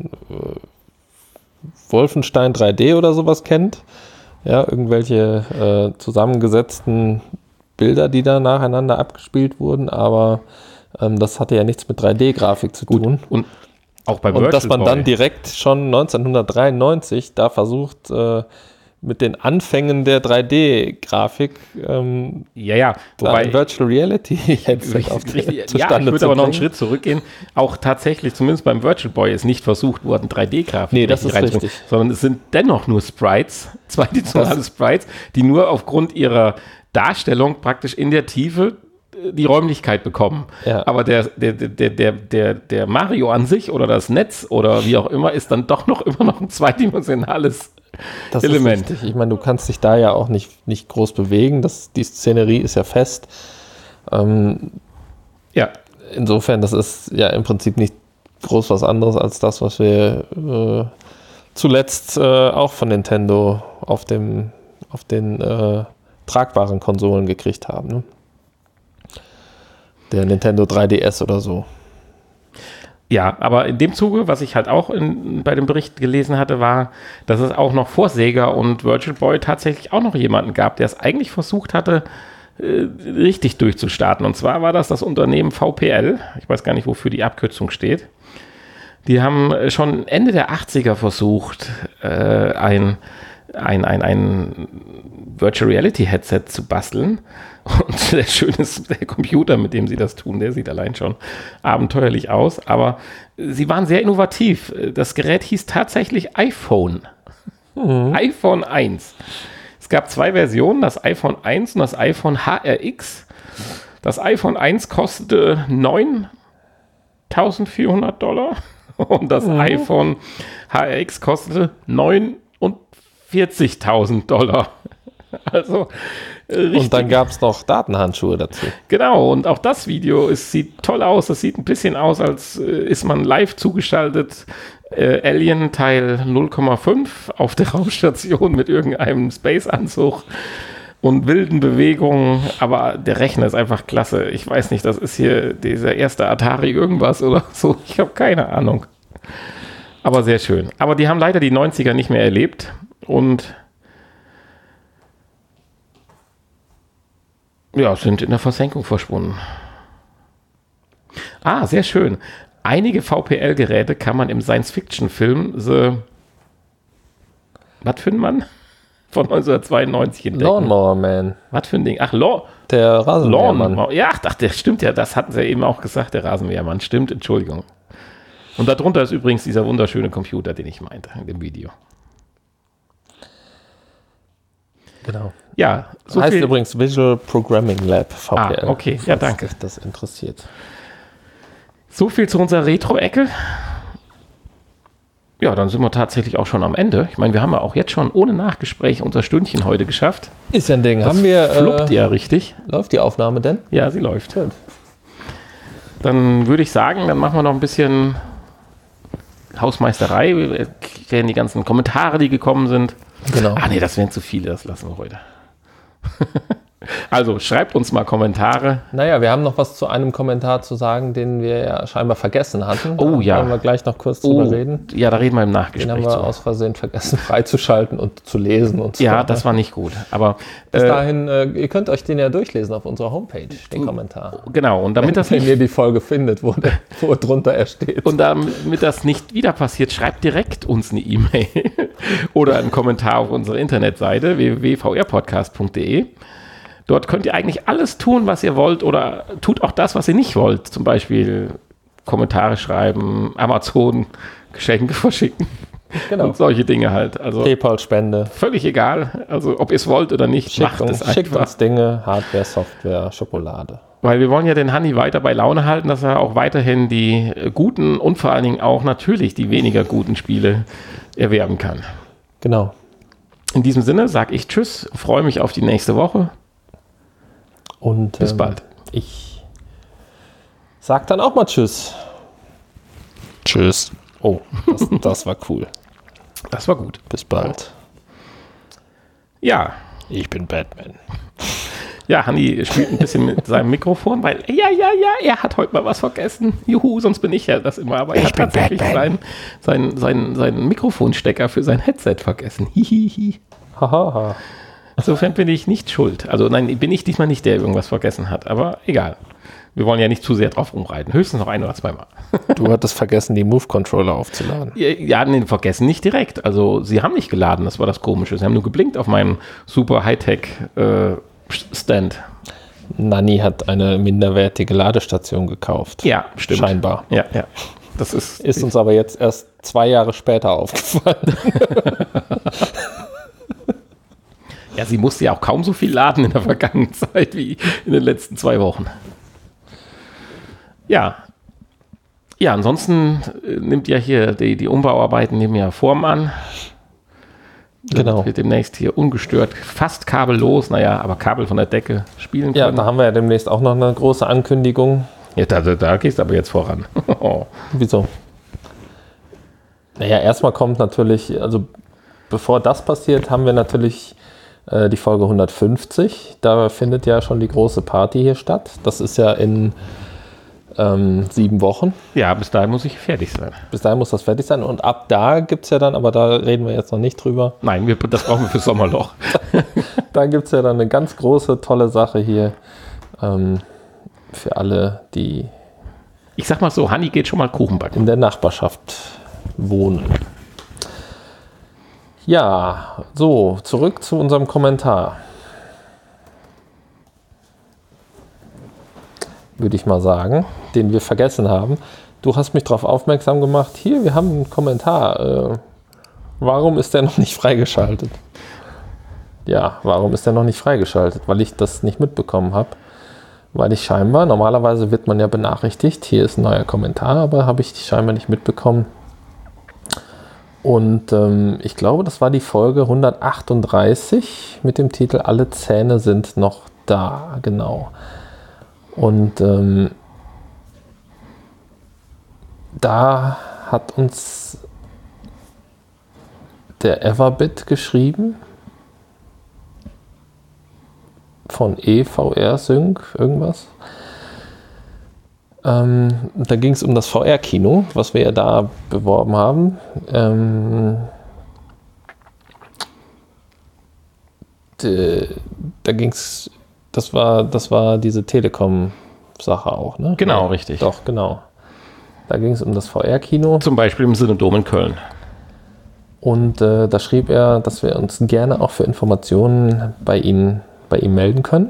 Wolfenstein 3D oder sowas kennt. Ja, irgendwelche zusammengesetzten Bilder, die da nacheinander abgespielt wurden, aber das hatte ja nichts mit 3D-Grafik zu tun. Und auch bei Virtual Und dass man dann direkt schon 1993 da versucht, mit den Anfängen der 3D-Grafik wobei Virtual Reality zustande ich würde aber noch einen Schritt zurückgehen. Auch tatsächlich, zumindest beim Virtual Boy, ist nicht versucht worden, 3D-Grafik. Nee, das ist richtig. Sondern es sind dennoch nur Sprites, zweidimensionale Sprites, die nur aufgrund ihrer Darstellung praktisch in der Tiefe die Räumlichkeit bekommen. Ja. Aber der Mario an sich oder das Netz oder wie auch immer ist dann doch noch immer noch ein zweidimensionales Element. Ist richtig. Ich meine, du kannst dich da ja auch nicht groß bewegen. Die Szenerie ist ja fest. Insofern, das ist ja im Prinzip groß was anderes als das, was wir zuletzt auch von Nintendo auf den tragbaren Konsolen gekriegt haben. Ne? Der Nintendo 3DS oder so. Ja, aber in dem Zuge, was ich halt auch bei dem Bericht gelesen hatte, war, dass es auch noch vor Sega und Virtual Boy tatsächlich auch noch jemanden gab, der es eigentlich versucht hatte, richtig durchzustarten. Und zwar war das Unternehmen VPL. Ich weiß gar nicht, wofür die Abkürzung steht. Die haben schon Ende der 80er versucht, ein Virtual Reality Headset zu basteln. Und der Schöne ist, der Computer, mit dem sie das tun, der sieht allein schon abenteuerlich aus. Aber sie waren sehr innovativ. Das Gerät hieß tatsächlich iPhone. iPhone 1. Es gab 2 Versionen, das iPhone 1 und das iPhone HRX. Das iPhone 1 kostete $9.400 und das iPhone HRX kostete $49.000. Also richtig. Und dann gab es noch Datenhandschuhe dazu. Genau, und auch das Video sieht toll aus. Es sieht ein bisschen aus, als ist man live zugeschaltet. Alien Teil 0,5 auf der Raumstation mit irgendeinem Space-Anzug und wilden Bewegungen. Aber der Rechner ist einfach klasse. Ich weiß nicht, das ist hier dieser erste Atari irgendwas oder so. Ich habe keine Ahnung. Aber sehr schön. Aber die haben leider die 90er nicht mehr erlebt und ja, sind in der Versenkung verschwunden. Ah, sehr schön. Einige VPL-Geräte kann man im Science-Fiction-Film was für ein Mann? Von 1992 entdecken. Lawnmower Man. Was für ein Ding? Ach, der Rasenmähermann. Ja, ach, der stimmt ja, das hatten sie ja eben auch gesagt, der Rasenmähermann. Stimmt, Entschuldigung. Und darunter ist übrigens dieser wunderschöne Computer, den ich meinte in dem Video. Genau. Ja, so heißt übrigens Visual Programming Lab VPL. Ah, okay, ja, danke. Falls dich das interessiert. So viel zu unserer Retro-Ecke. Ja, dann sind wir tatsächlich auch schon am Ende. Ich meine, wir haben ja auch jetzt schon ohne Nachgespräch unser Stündchen heute geschafft. Ist ja ein Ding. Das haben wir, fluppt ja richtig. Läuft die Aufnahme denn? Ja, sie läuft. Gut. Dann würde ich sagen, dann machen wir noch ein bisschen Hausmeisterei. Wir erklären die ganzen Kommentare, die gekommen sind. Genau. Ah nee, das wären zu viele, das lassen wir heute. Also, schreibt uns mal Kommentare. Naja, wir haben noch was zu einem Kommentar zu sagen, den wir ja scheinbar vergessen hatten. Oh ja. Da wollen wir gleich noch kurz drüber reden. Ja, da reden wir im Nachgespräch. Den haben wir aus Versehen vergessen freizuschalten und zu lesen und so. Ja, das war nicht gut. Aber bis dahin, ihr könnt euch den ja durchlesen auf unserer Homepage, den Kommentar. Genau, und damit wenn ihr die Folge findet, wo drunter er steht. Und damit das nicht wieder passiert, schreibt direkt uns eine E-Mail oder einen Kommentar auf unserer Internetseite www.vrpodcast.de. Dort könnt ihr eigentlich alles tun, was ihr wollt oder tut auch das, was ihr nicht wollt. Zum Beispiel Kommentare schreiben, Amazon Geschenke verschicken und solche Dinge halt. Also PayPal-Spende. Völlig egal, also ob ihr es wollt oder nicht, macht es einfach. Schickt uns Dinge, Hardware, Software, Schokolade. Weil wir wollen ja den Hanni weiter bei Laune halten, dass er auch weiterhin die guten und vor allen Dingen auch natürlich die weniger guten Spiele erwerben kann. Genau. In diesem Sinne sage ich Tschüss, freue mich auf die nächste Woche. Und bis bald. Ich sag dann auch mal Tschüss. Tschüss. Oh, das war cool. Das war gut. Bis bald. Ja. Ich bin Batman. Ja, Hanni spielt ein bisschen mit seinem Mikrofon, weil er hat heute mal was vergessen. Juhu, sonst bin ich ja das immer. Aber er hat tatsächlich seinen Mikrofonstecker für sein Headset vergessen. Hihihi. Hahaha. Insofern bin ich nicht schuld. Also nein, bin ich diesmal nicht der, der irgendwas vergessen hat. Aber egal. Wir wollen ja nicht zu sehr drauf rumreiten. Höchstens noch 1 oder 2 Mal. Du hattest vergessen, die Move-Controller aufzuladen. Ja, nee, vergessen nicht direkt. Also sie haben nicht geladen, das war das Komische. Sie haben nur geblinkt auf meinem super Hightech-Stand. Nanni hat eine minderwertige Ladestation gekauft. Ja, stimmt. Scheinbar. Ja. Das ist uns aber jetzt erst 2 Jahre später aufgefallen. Ja, sie musste ja auch kaum so viel laden in der vergangenen Zeit wie in den letzten 2 Wochen. Ja, ansonsten nimmt ja hier die Umbauarbeiten nehmen ja Form an. Genau. Wird demnächst hier ungestört, fast kabellos, aber Kabel von der Decke spielen können. Ja, da haben wir ja demnächst auch noch eine große Ankündigung. Ja, da gehst du aber jetzt voran. Wieso? Naja, erstmal kommt natürlich, also bevor das passiert, haben wir natürlich die Folge 150. Da findet ja schon die große Party hier statt. Das ist ja in 7 Wochen. Ja, bis dahin muss ich fertig sein. Bis dahin muss das fertig sein. Und ab da gibt es ja dann, aber da reden wir jetzt noch nicht drüber. Nein, das brauchen wir für Sommerloch. Da gibt es ja dann eine ganz große, tolle Sache hier für alle, die... Ich sag mal so, Hanni geht schon mal Kuchen backen. In der Nachbarschaft wohnen. Ja, so, zurück zu unserem Kommentar. Würde ich mal sagen, den wir vergessen haben. Du hast mich darauf aufmerksam gemacht, hier, wir haben einen Kommentar. Warum ist der noch nicht freigeschaltet? Ja, warum ist der noch nicht freigeschaltet? Weil ich das nicht mitbekommen habe. Weil ich scheinbar, normalerweise wird man ja benachrichtigt, hier ist ein neuer Kommentar, aber habe ich scheinbar nicht mitbekommen. Und ich glaube, das war die Folge 138 mit dem Titel Alle Zähne sind noch da, genau. Und da hat uns der Everbit geschrieben von EVR Sync, irgendwas. Da ging es um das VR-Kino, was wir ja da beworben haben. Da ging es, das war diese Telekom-Sache auch, ne? Genau, ja, richtig. Doch, genau. Da ging es um das VR-Kino. Zum Beispiel im Synodom in Köln. Und da schrieb er, dass wir uns gerne auch für Informationen bei ihm melden können,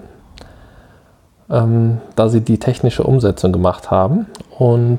da sie die technische Umsetzung gemacht haben. Und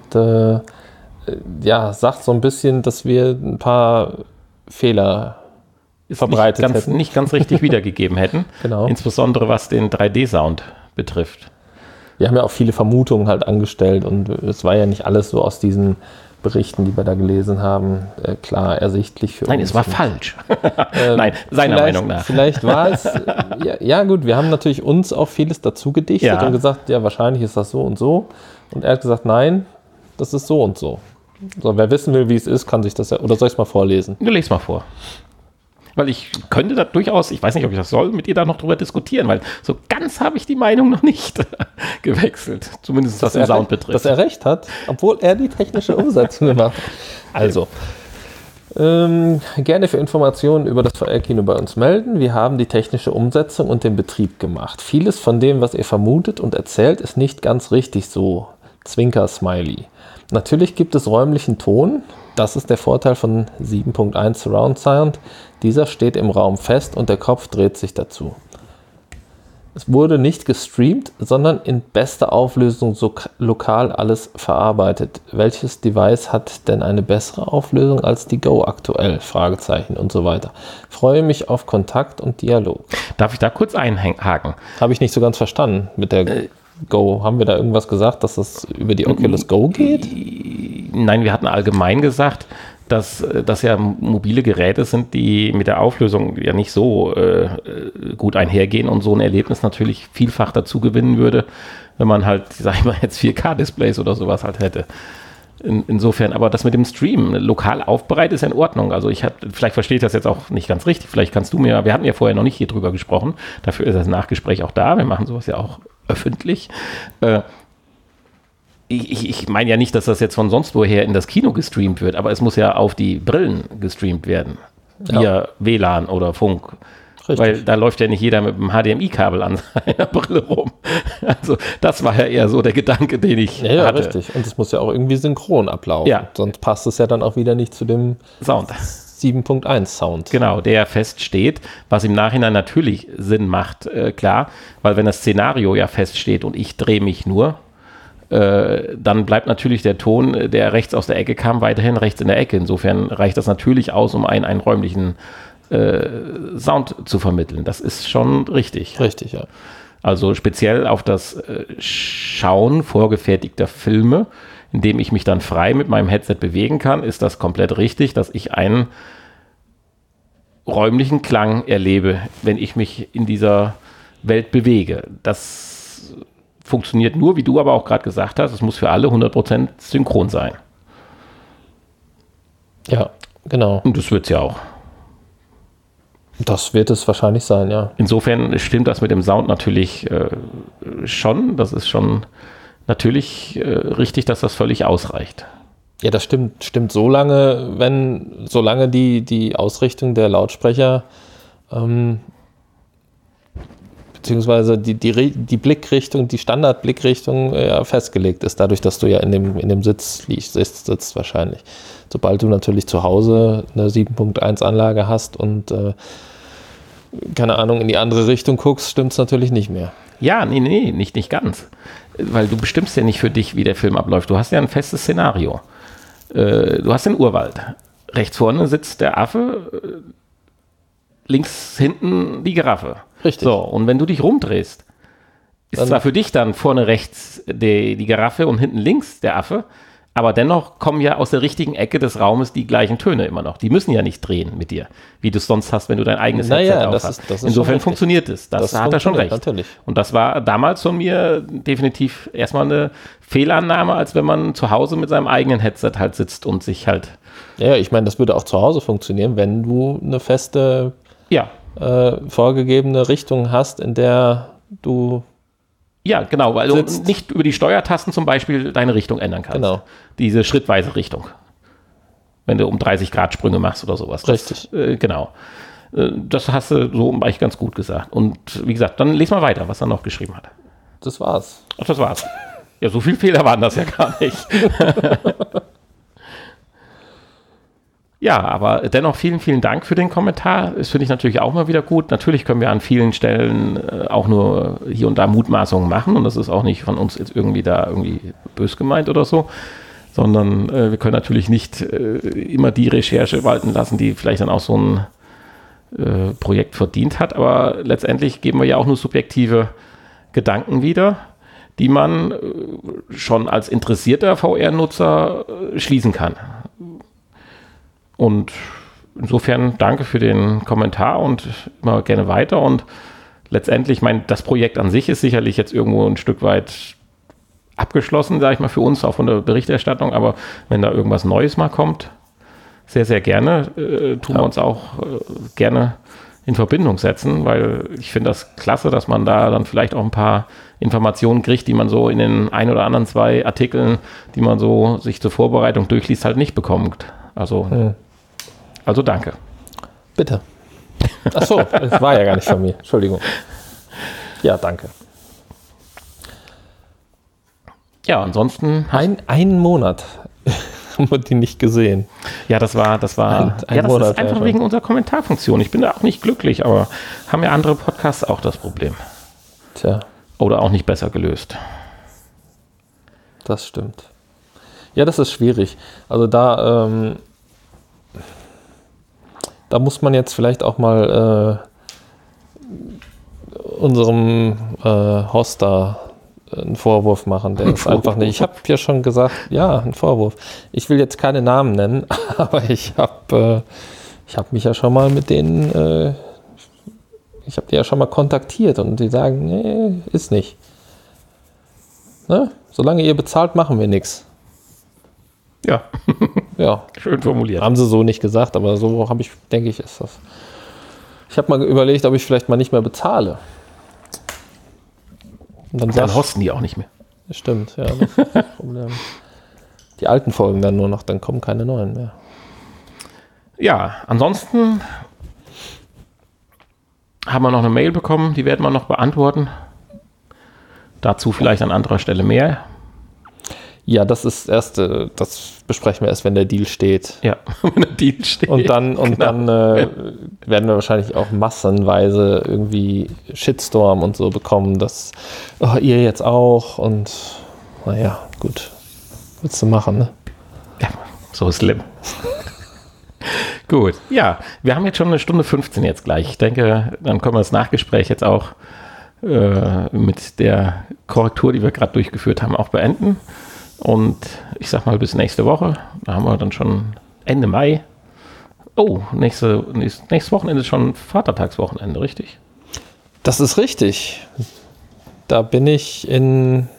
sagt so ein bisschen, dass wir ein paar Fehler verbreitet hätten. Nicht ganz richtig wiedergegeben hätten. Genau. Insbesondere was den 3D-Sound betrifft. Wir haben ja auch viele Vermutungen halt angestellt und es war ja nicht alles so aus diesen Berichten, die wir da gelesen haben, klar ersichtlich für uns. Nein, es war falsch. Nein, seiner Meinung nach. Vielleicht war es, ja gut, wir haben natürlich uns auch vieles dazu gedichtet und gesagt, ja, wahrscheinlich ist das so und so. Und er hat gesagt, nein, das ist so und so. So, wer wissen will, wie es ist, kann sich das ja, oder soll ich es mal vorlesen? Du legst mal vor. Weil ich könnte da durchaus, ich weiß nicht, ob ich das soll, mit ihr da noch drüber diskutieren, weil so ganz habe ich die Meinung noch nicht gewechselt. Zumindest was den Sound betrifft. Dass er recht hat, obwohl er die technische Umsetzung gemacht hat. Also, gerne für Informationen über das VR-Kino bei uns melden. Wir haben die technische Umsetzung und den Betrieb gemacht. Vieles von dem, was ihr vermutet und erzählt, ist nicht ganz richtig so. Zwinker-Smiley. Natürlich gibt es räumlichen Ton. Das ist der Vorteil von 7.1 Surround Sound. Dieser steht im Raum fest und der Kopf dreht sich dazu. Es wurde nicht gestreamt, sondern in bester Auflösung so lokal alles verarbeitet. Welches Device hat denn eine bessere Auflösung als die Go aktuell? Fragezeichen und so weiter. Freue mich auf Kontakt und Dialog. Darf ich da kurz einhaken? Habe ich nicht so ganz verstanden mit der Go. Haben wir da irgendwas gesagt, dass das über die Oculus Go geht? Nein, wir hatten allgemein gesagt, dass das ja mobile Geräte sind, die mit der Auflösung ja nicht so gut einhergehen und so ein Erlebnis natürlich vielfach dazu gewinnen würde, wenn man halt, sag ich mal, jetzt 4K-Displays oder sowas halt hätte. Insofern, aber das mit dem Stream lokal aufbereitet ist ja in Ordnung. Also vielleicht verstehe ich das jetzt auch nicht ganz richtig. Vielleicht kannst du mir, wir hatten ja vorher noch nicht hier drüber gesprochen. Dafür ist das Nachgespräch auch da. Wir machen sowas ja auch öffentlich. Ich meine ja nicht, dass das jetzt von sonst woher in das Kino gestreamt wird, aber es muss ja auf die Brillen gestreamt werden. Via WLAN oder Funk. Richtig. Weil da läuft ja nicht jeder mit einem HDMI-Kabel an seiner Brille rum. Also das war ja eher so der Gedanke, den ich hatte. Ja, richtig. Und es muss ja auch irgendwie synchron ablaufen. Ja. Sonst passt es ja dann auch wieder nicht zu dem Sound. 7.1 Sound. Genau, der feststeht, was im Nachhinein natürlich Sinn macht, klar. Weil wenn das Szenario ja feststeht und ich drehe mich nur, dann bleibt natürlich der Ton, der rechts aus der Ecke kam, weiterhin rechts in der Ecke. Insofern reicht das natürlich aus, um einen räumlichen Sound zu vermitteln. Das ist schon richtig. Richtig, ja. Also speziell auf das Schauen vorgefertigter Filme, in dem ich mich dann frei mit meinem Headset bewegen kann, ist das komplett richtig, dass ich einen räumlichen Klang erlebe, wenn ich mich in dieser Welt bewege. Das funktioniert nur, wie du aber auch gerade gesagt hast, es muss für alle 100% synchron sein. Ja, genau. Und das wird es ja auch. Das wird es wahrscheinlich sein, ja. Insofern stimmt das mit dem Sound natürlich schon. Das ist schon natürlich richtig, dass das völlig ausreicht. Ja, das stimmt solange die Ausrichtung der Lautsprecher beziehungsweise die Blickrichtung, die Standardblickrichtung festgelegt ist, dadurch, dass du ja in dem Sitz sitzt wahrscheinlich. Sobald du natürlich zu Hause eine 7.1 Anlage hast und keine Ahnung, in die andere Richtung guckst, stimmt es natürlich nicht mehr. Ja, nee, nicht ganz. Weil du bestimmst ja nicht für dich, wie der Film abläuft. Du hast ja ein festes Szenario. Du hast den Urwald. Rechts vorne sitzt der Affe, links hinten die Giraffe. Richtig. So, und wenn du dich rumdrehst, ist Dann zwar für dich dann vorne rechts die Giraffe und hinten links der Affe, aber dennoch kommen ja aus der richtigen Ecke des Raumes die gleichen Töne immer noch. Die müssen ja nicht drehen mit dir, wie du es sonst hast, wenn du dein eigenes Headset auf hast. Das ist Insofern funktioniert es. Das hat er schon recht. Natürlich. Und das war damals von mir definitiv erstmal eine Fehlannahme, als wenn man zu Hause mit seinem eigenen Headset halt sitzt und sich halt... Ja, ich meine, das würde auch zu Hause funktionieren, wenn du eine feste, vorgegebene Richtung hast, in der du... Ja, genau, weil du nicht über die Steuertasten zum Beispiel deine Richtung ändern kannst. Genau. Diese schrittweise Richtung. Wenn du um 30 Grad Sprünge machst oder sowas. Richtig. Genau. Das hast du so eigentlich ganz gut gesagt. Und wie gesagt, dann lesen wir weiter, was er noch geschrieben hat. Das war's. Ach, das war's. Ja, so viele Fehler waren das ja gar nicht. Ja, aber dennoch vielen, vielen Dank für den Kommentar. Das finde ich natürlich auch mal wieder gut. Natürlich können wir an vielen Stellen auch nur hier und da Mutmaßungen machen und das ist auch nicht von uns jetzt irgendwie bös gemeint oder so, sondern wir können natürlich nicht immer die Recherche walten lassen, die vielleicht dann auch so ein Projekt verdient hat, aber letztendlich geben wir ja auch nur subjektive Gedanken wieder, die man schon als interessierter VR-Nutzer schließen kann. Und insofern danke für den Kommentar und immer gerne weiter. Und letztendlich, das Projekt an sich ist sicherlich jetzt irgendwo ein Stück weit abgeschlossen, sage ich mal, für uns, auch von der Berichterstattung. Aber wenn da irgendwas Neues mal kommt, sehr, sehr gerne, tun wir uns auch gerne in Verbindung setzen, weil ich finde das klasse, dass man da dann vielleicht auch ein paar Informationen kriegt, die man so in den ein oder anderen 2 Artikeln, die man so sich zur Vorbereitung durchliest, halt nicht bekommt. Also danke. Bitte. Ach so, das war ja gar nicht von mir. Entschuldigung. Ja, danke. Ja, ansonsten... Einen Monat haben wir die nicht gesehen. Ja, das war das Monat, ist einfach wegen unserer Kommentarfunktion. Ich bin da auch nicht glücklich, aber haben ja andere Podcasts auch das Problem. Tja. Oder auch nicht besser gelöst. Das stimmt. Ja, das ist schwierig. Also da muss man jetzt vielleicht auch mal unserem Hoster einen Vorwurf machen. Der ist einfach nicht. Ich habe ja schon gesagt, ja, ein Vorwurf. Ich will jetzt keine Namen nennen, aber ich habe mich ja schon mal mit denen, ich habe die ja schon mal kontaktiert und die sagen, nee, ist nicht. Ne? Solange ihr bezahlt, machen wir nichts. Ja. Ja. Schön formuliert. Haben sie so nicht gesagt, aber so denke ich, ist das. Ich habe mal überlegt, ob ich vielleicht mal nicht mehr bezahle. Und dann hosten die auch nicht mehr. Stimmt, ja. Das ist das Problem. Die alten Folgen dann nur noch, dann kommen keine neuen mehr. Ja, ansonsten haben wir noch eine Mail bekommen, die werden wir noch beantworten. Dazu vielleicht an anderer Stelle mehr. Ja, das besprechen wir erst, wenn der Deal steht. Ja, wenn der Deal steht. Und dann werden wir wahrscheinlich auch massenweise irgendwie Shitstorm und so bekommen, dass ihr jetzt auch und naja, gut. Willst du machen, ne? Ja, so ist schlimm. Gut, ja, wir haben jetzt schon 1:15 jetzt gleich. Ich denke, dann können wir das Nachgespräch jetzt auch mit der Korrektur, die wir gerade durchgeführt haben, auch beenden. Und ich sag mal bis nächste Woche. Da haben wir dann schon Ende Mai. Oh, nächstes Wochenende ist schon Vatertagswochenende, richtig? Das ist richtig. Da bin ich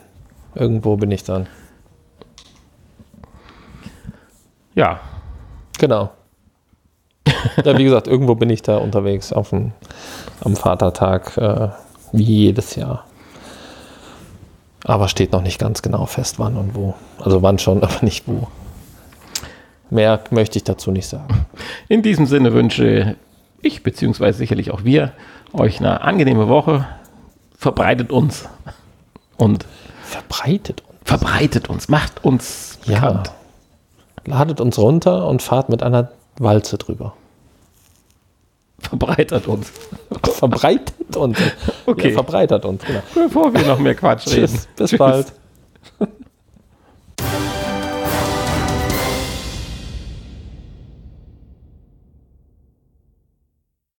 irgendwo bin ich dann. Ja, Genau. Ja, wie gesagt, irgendwo bin ich da unterwegs am Vatertag, wie jedes Jahr. Aber steht noch nicht ganz genau fest, wann und wo. Also wann schon, aber nicht wo. Mehr möchte ich dazu nicht sagen. In diesem Sinne wünsche ich, beziehungsweise sicherlich auch wir, euch eine angenehme Woche. Verbreitet uns. Und verbreitet uns, macht uns bekannt. Ja. Ladet uns runter und fahrt mit einer Walze drüber. Verbreitert uns. Verbreitet uns. Okay. Ja, verbreitert uns, genau. Bevor wir noch mehr Quatsch reden. Tschüss, bis bald.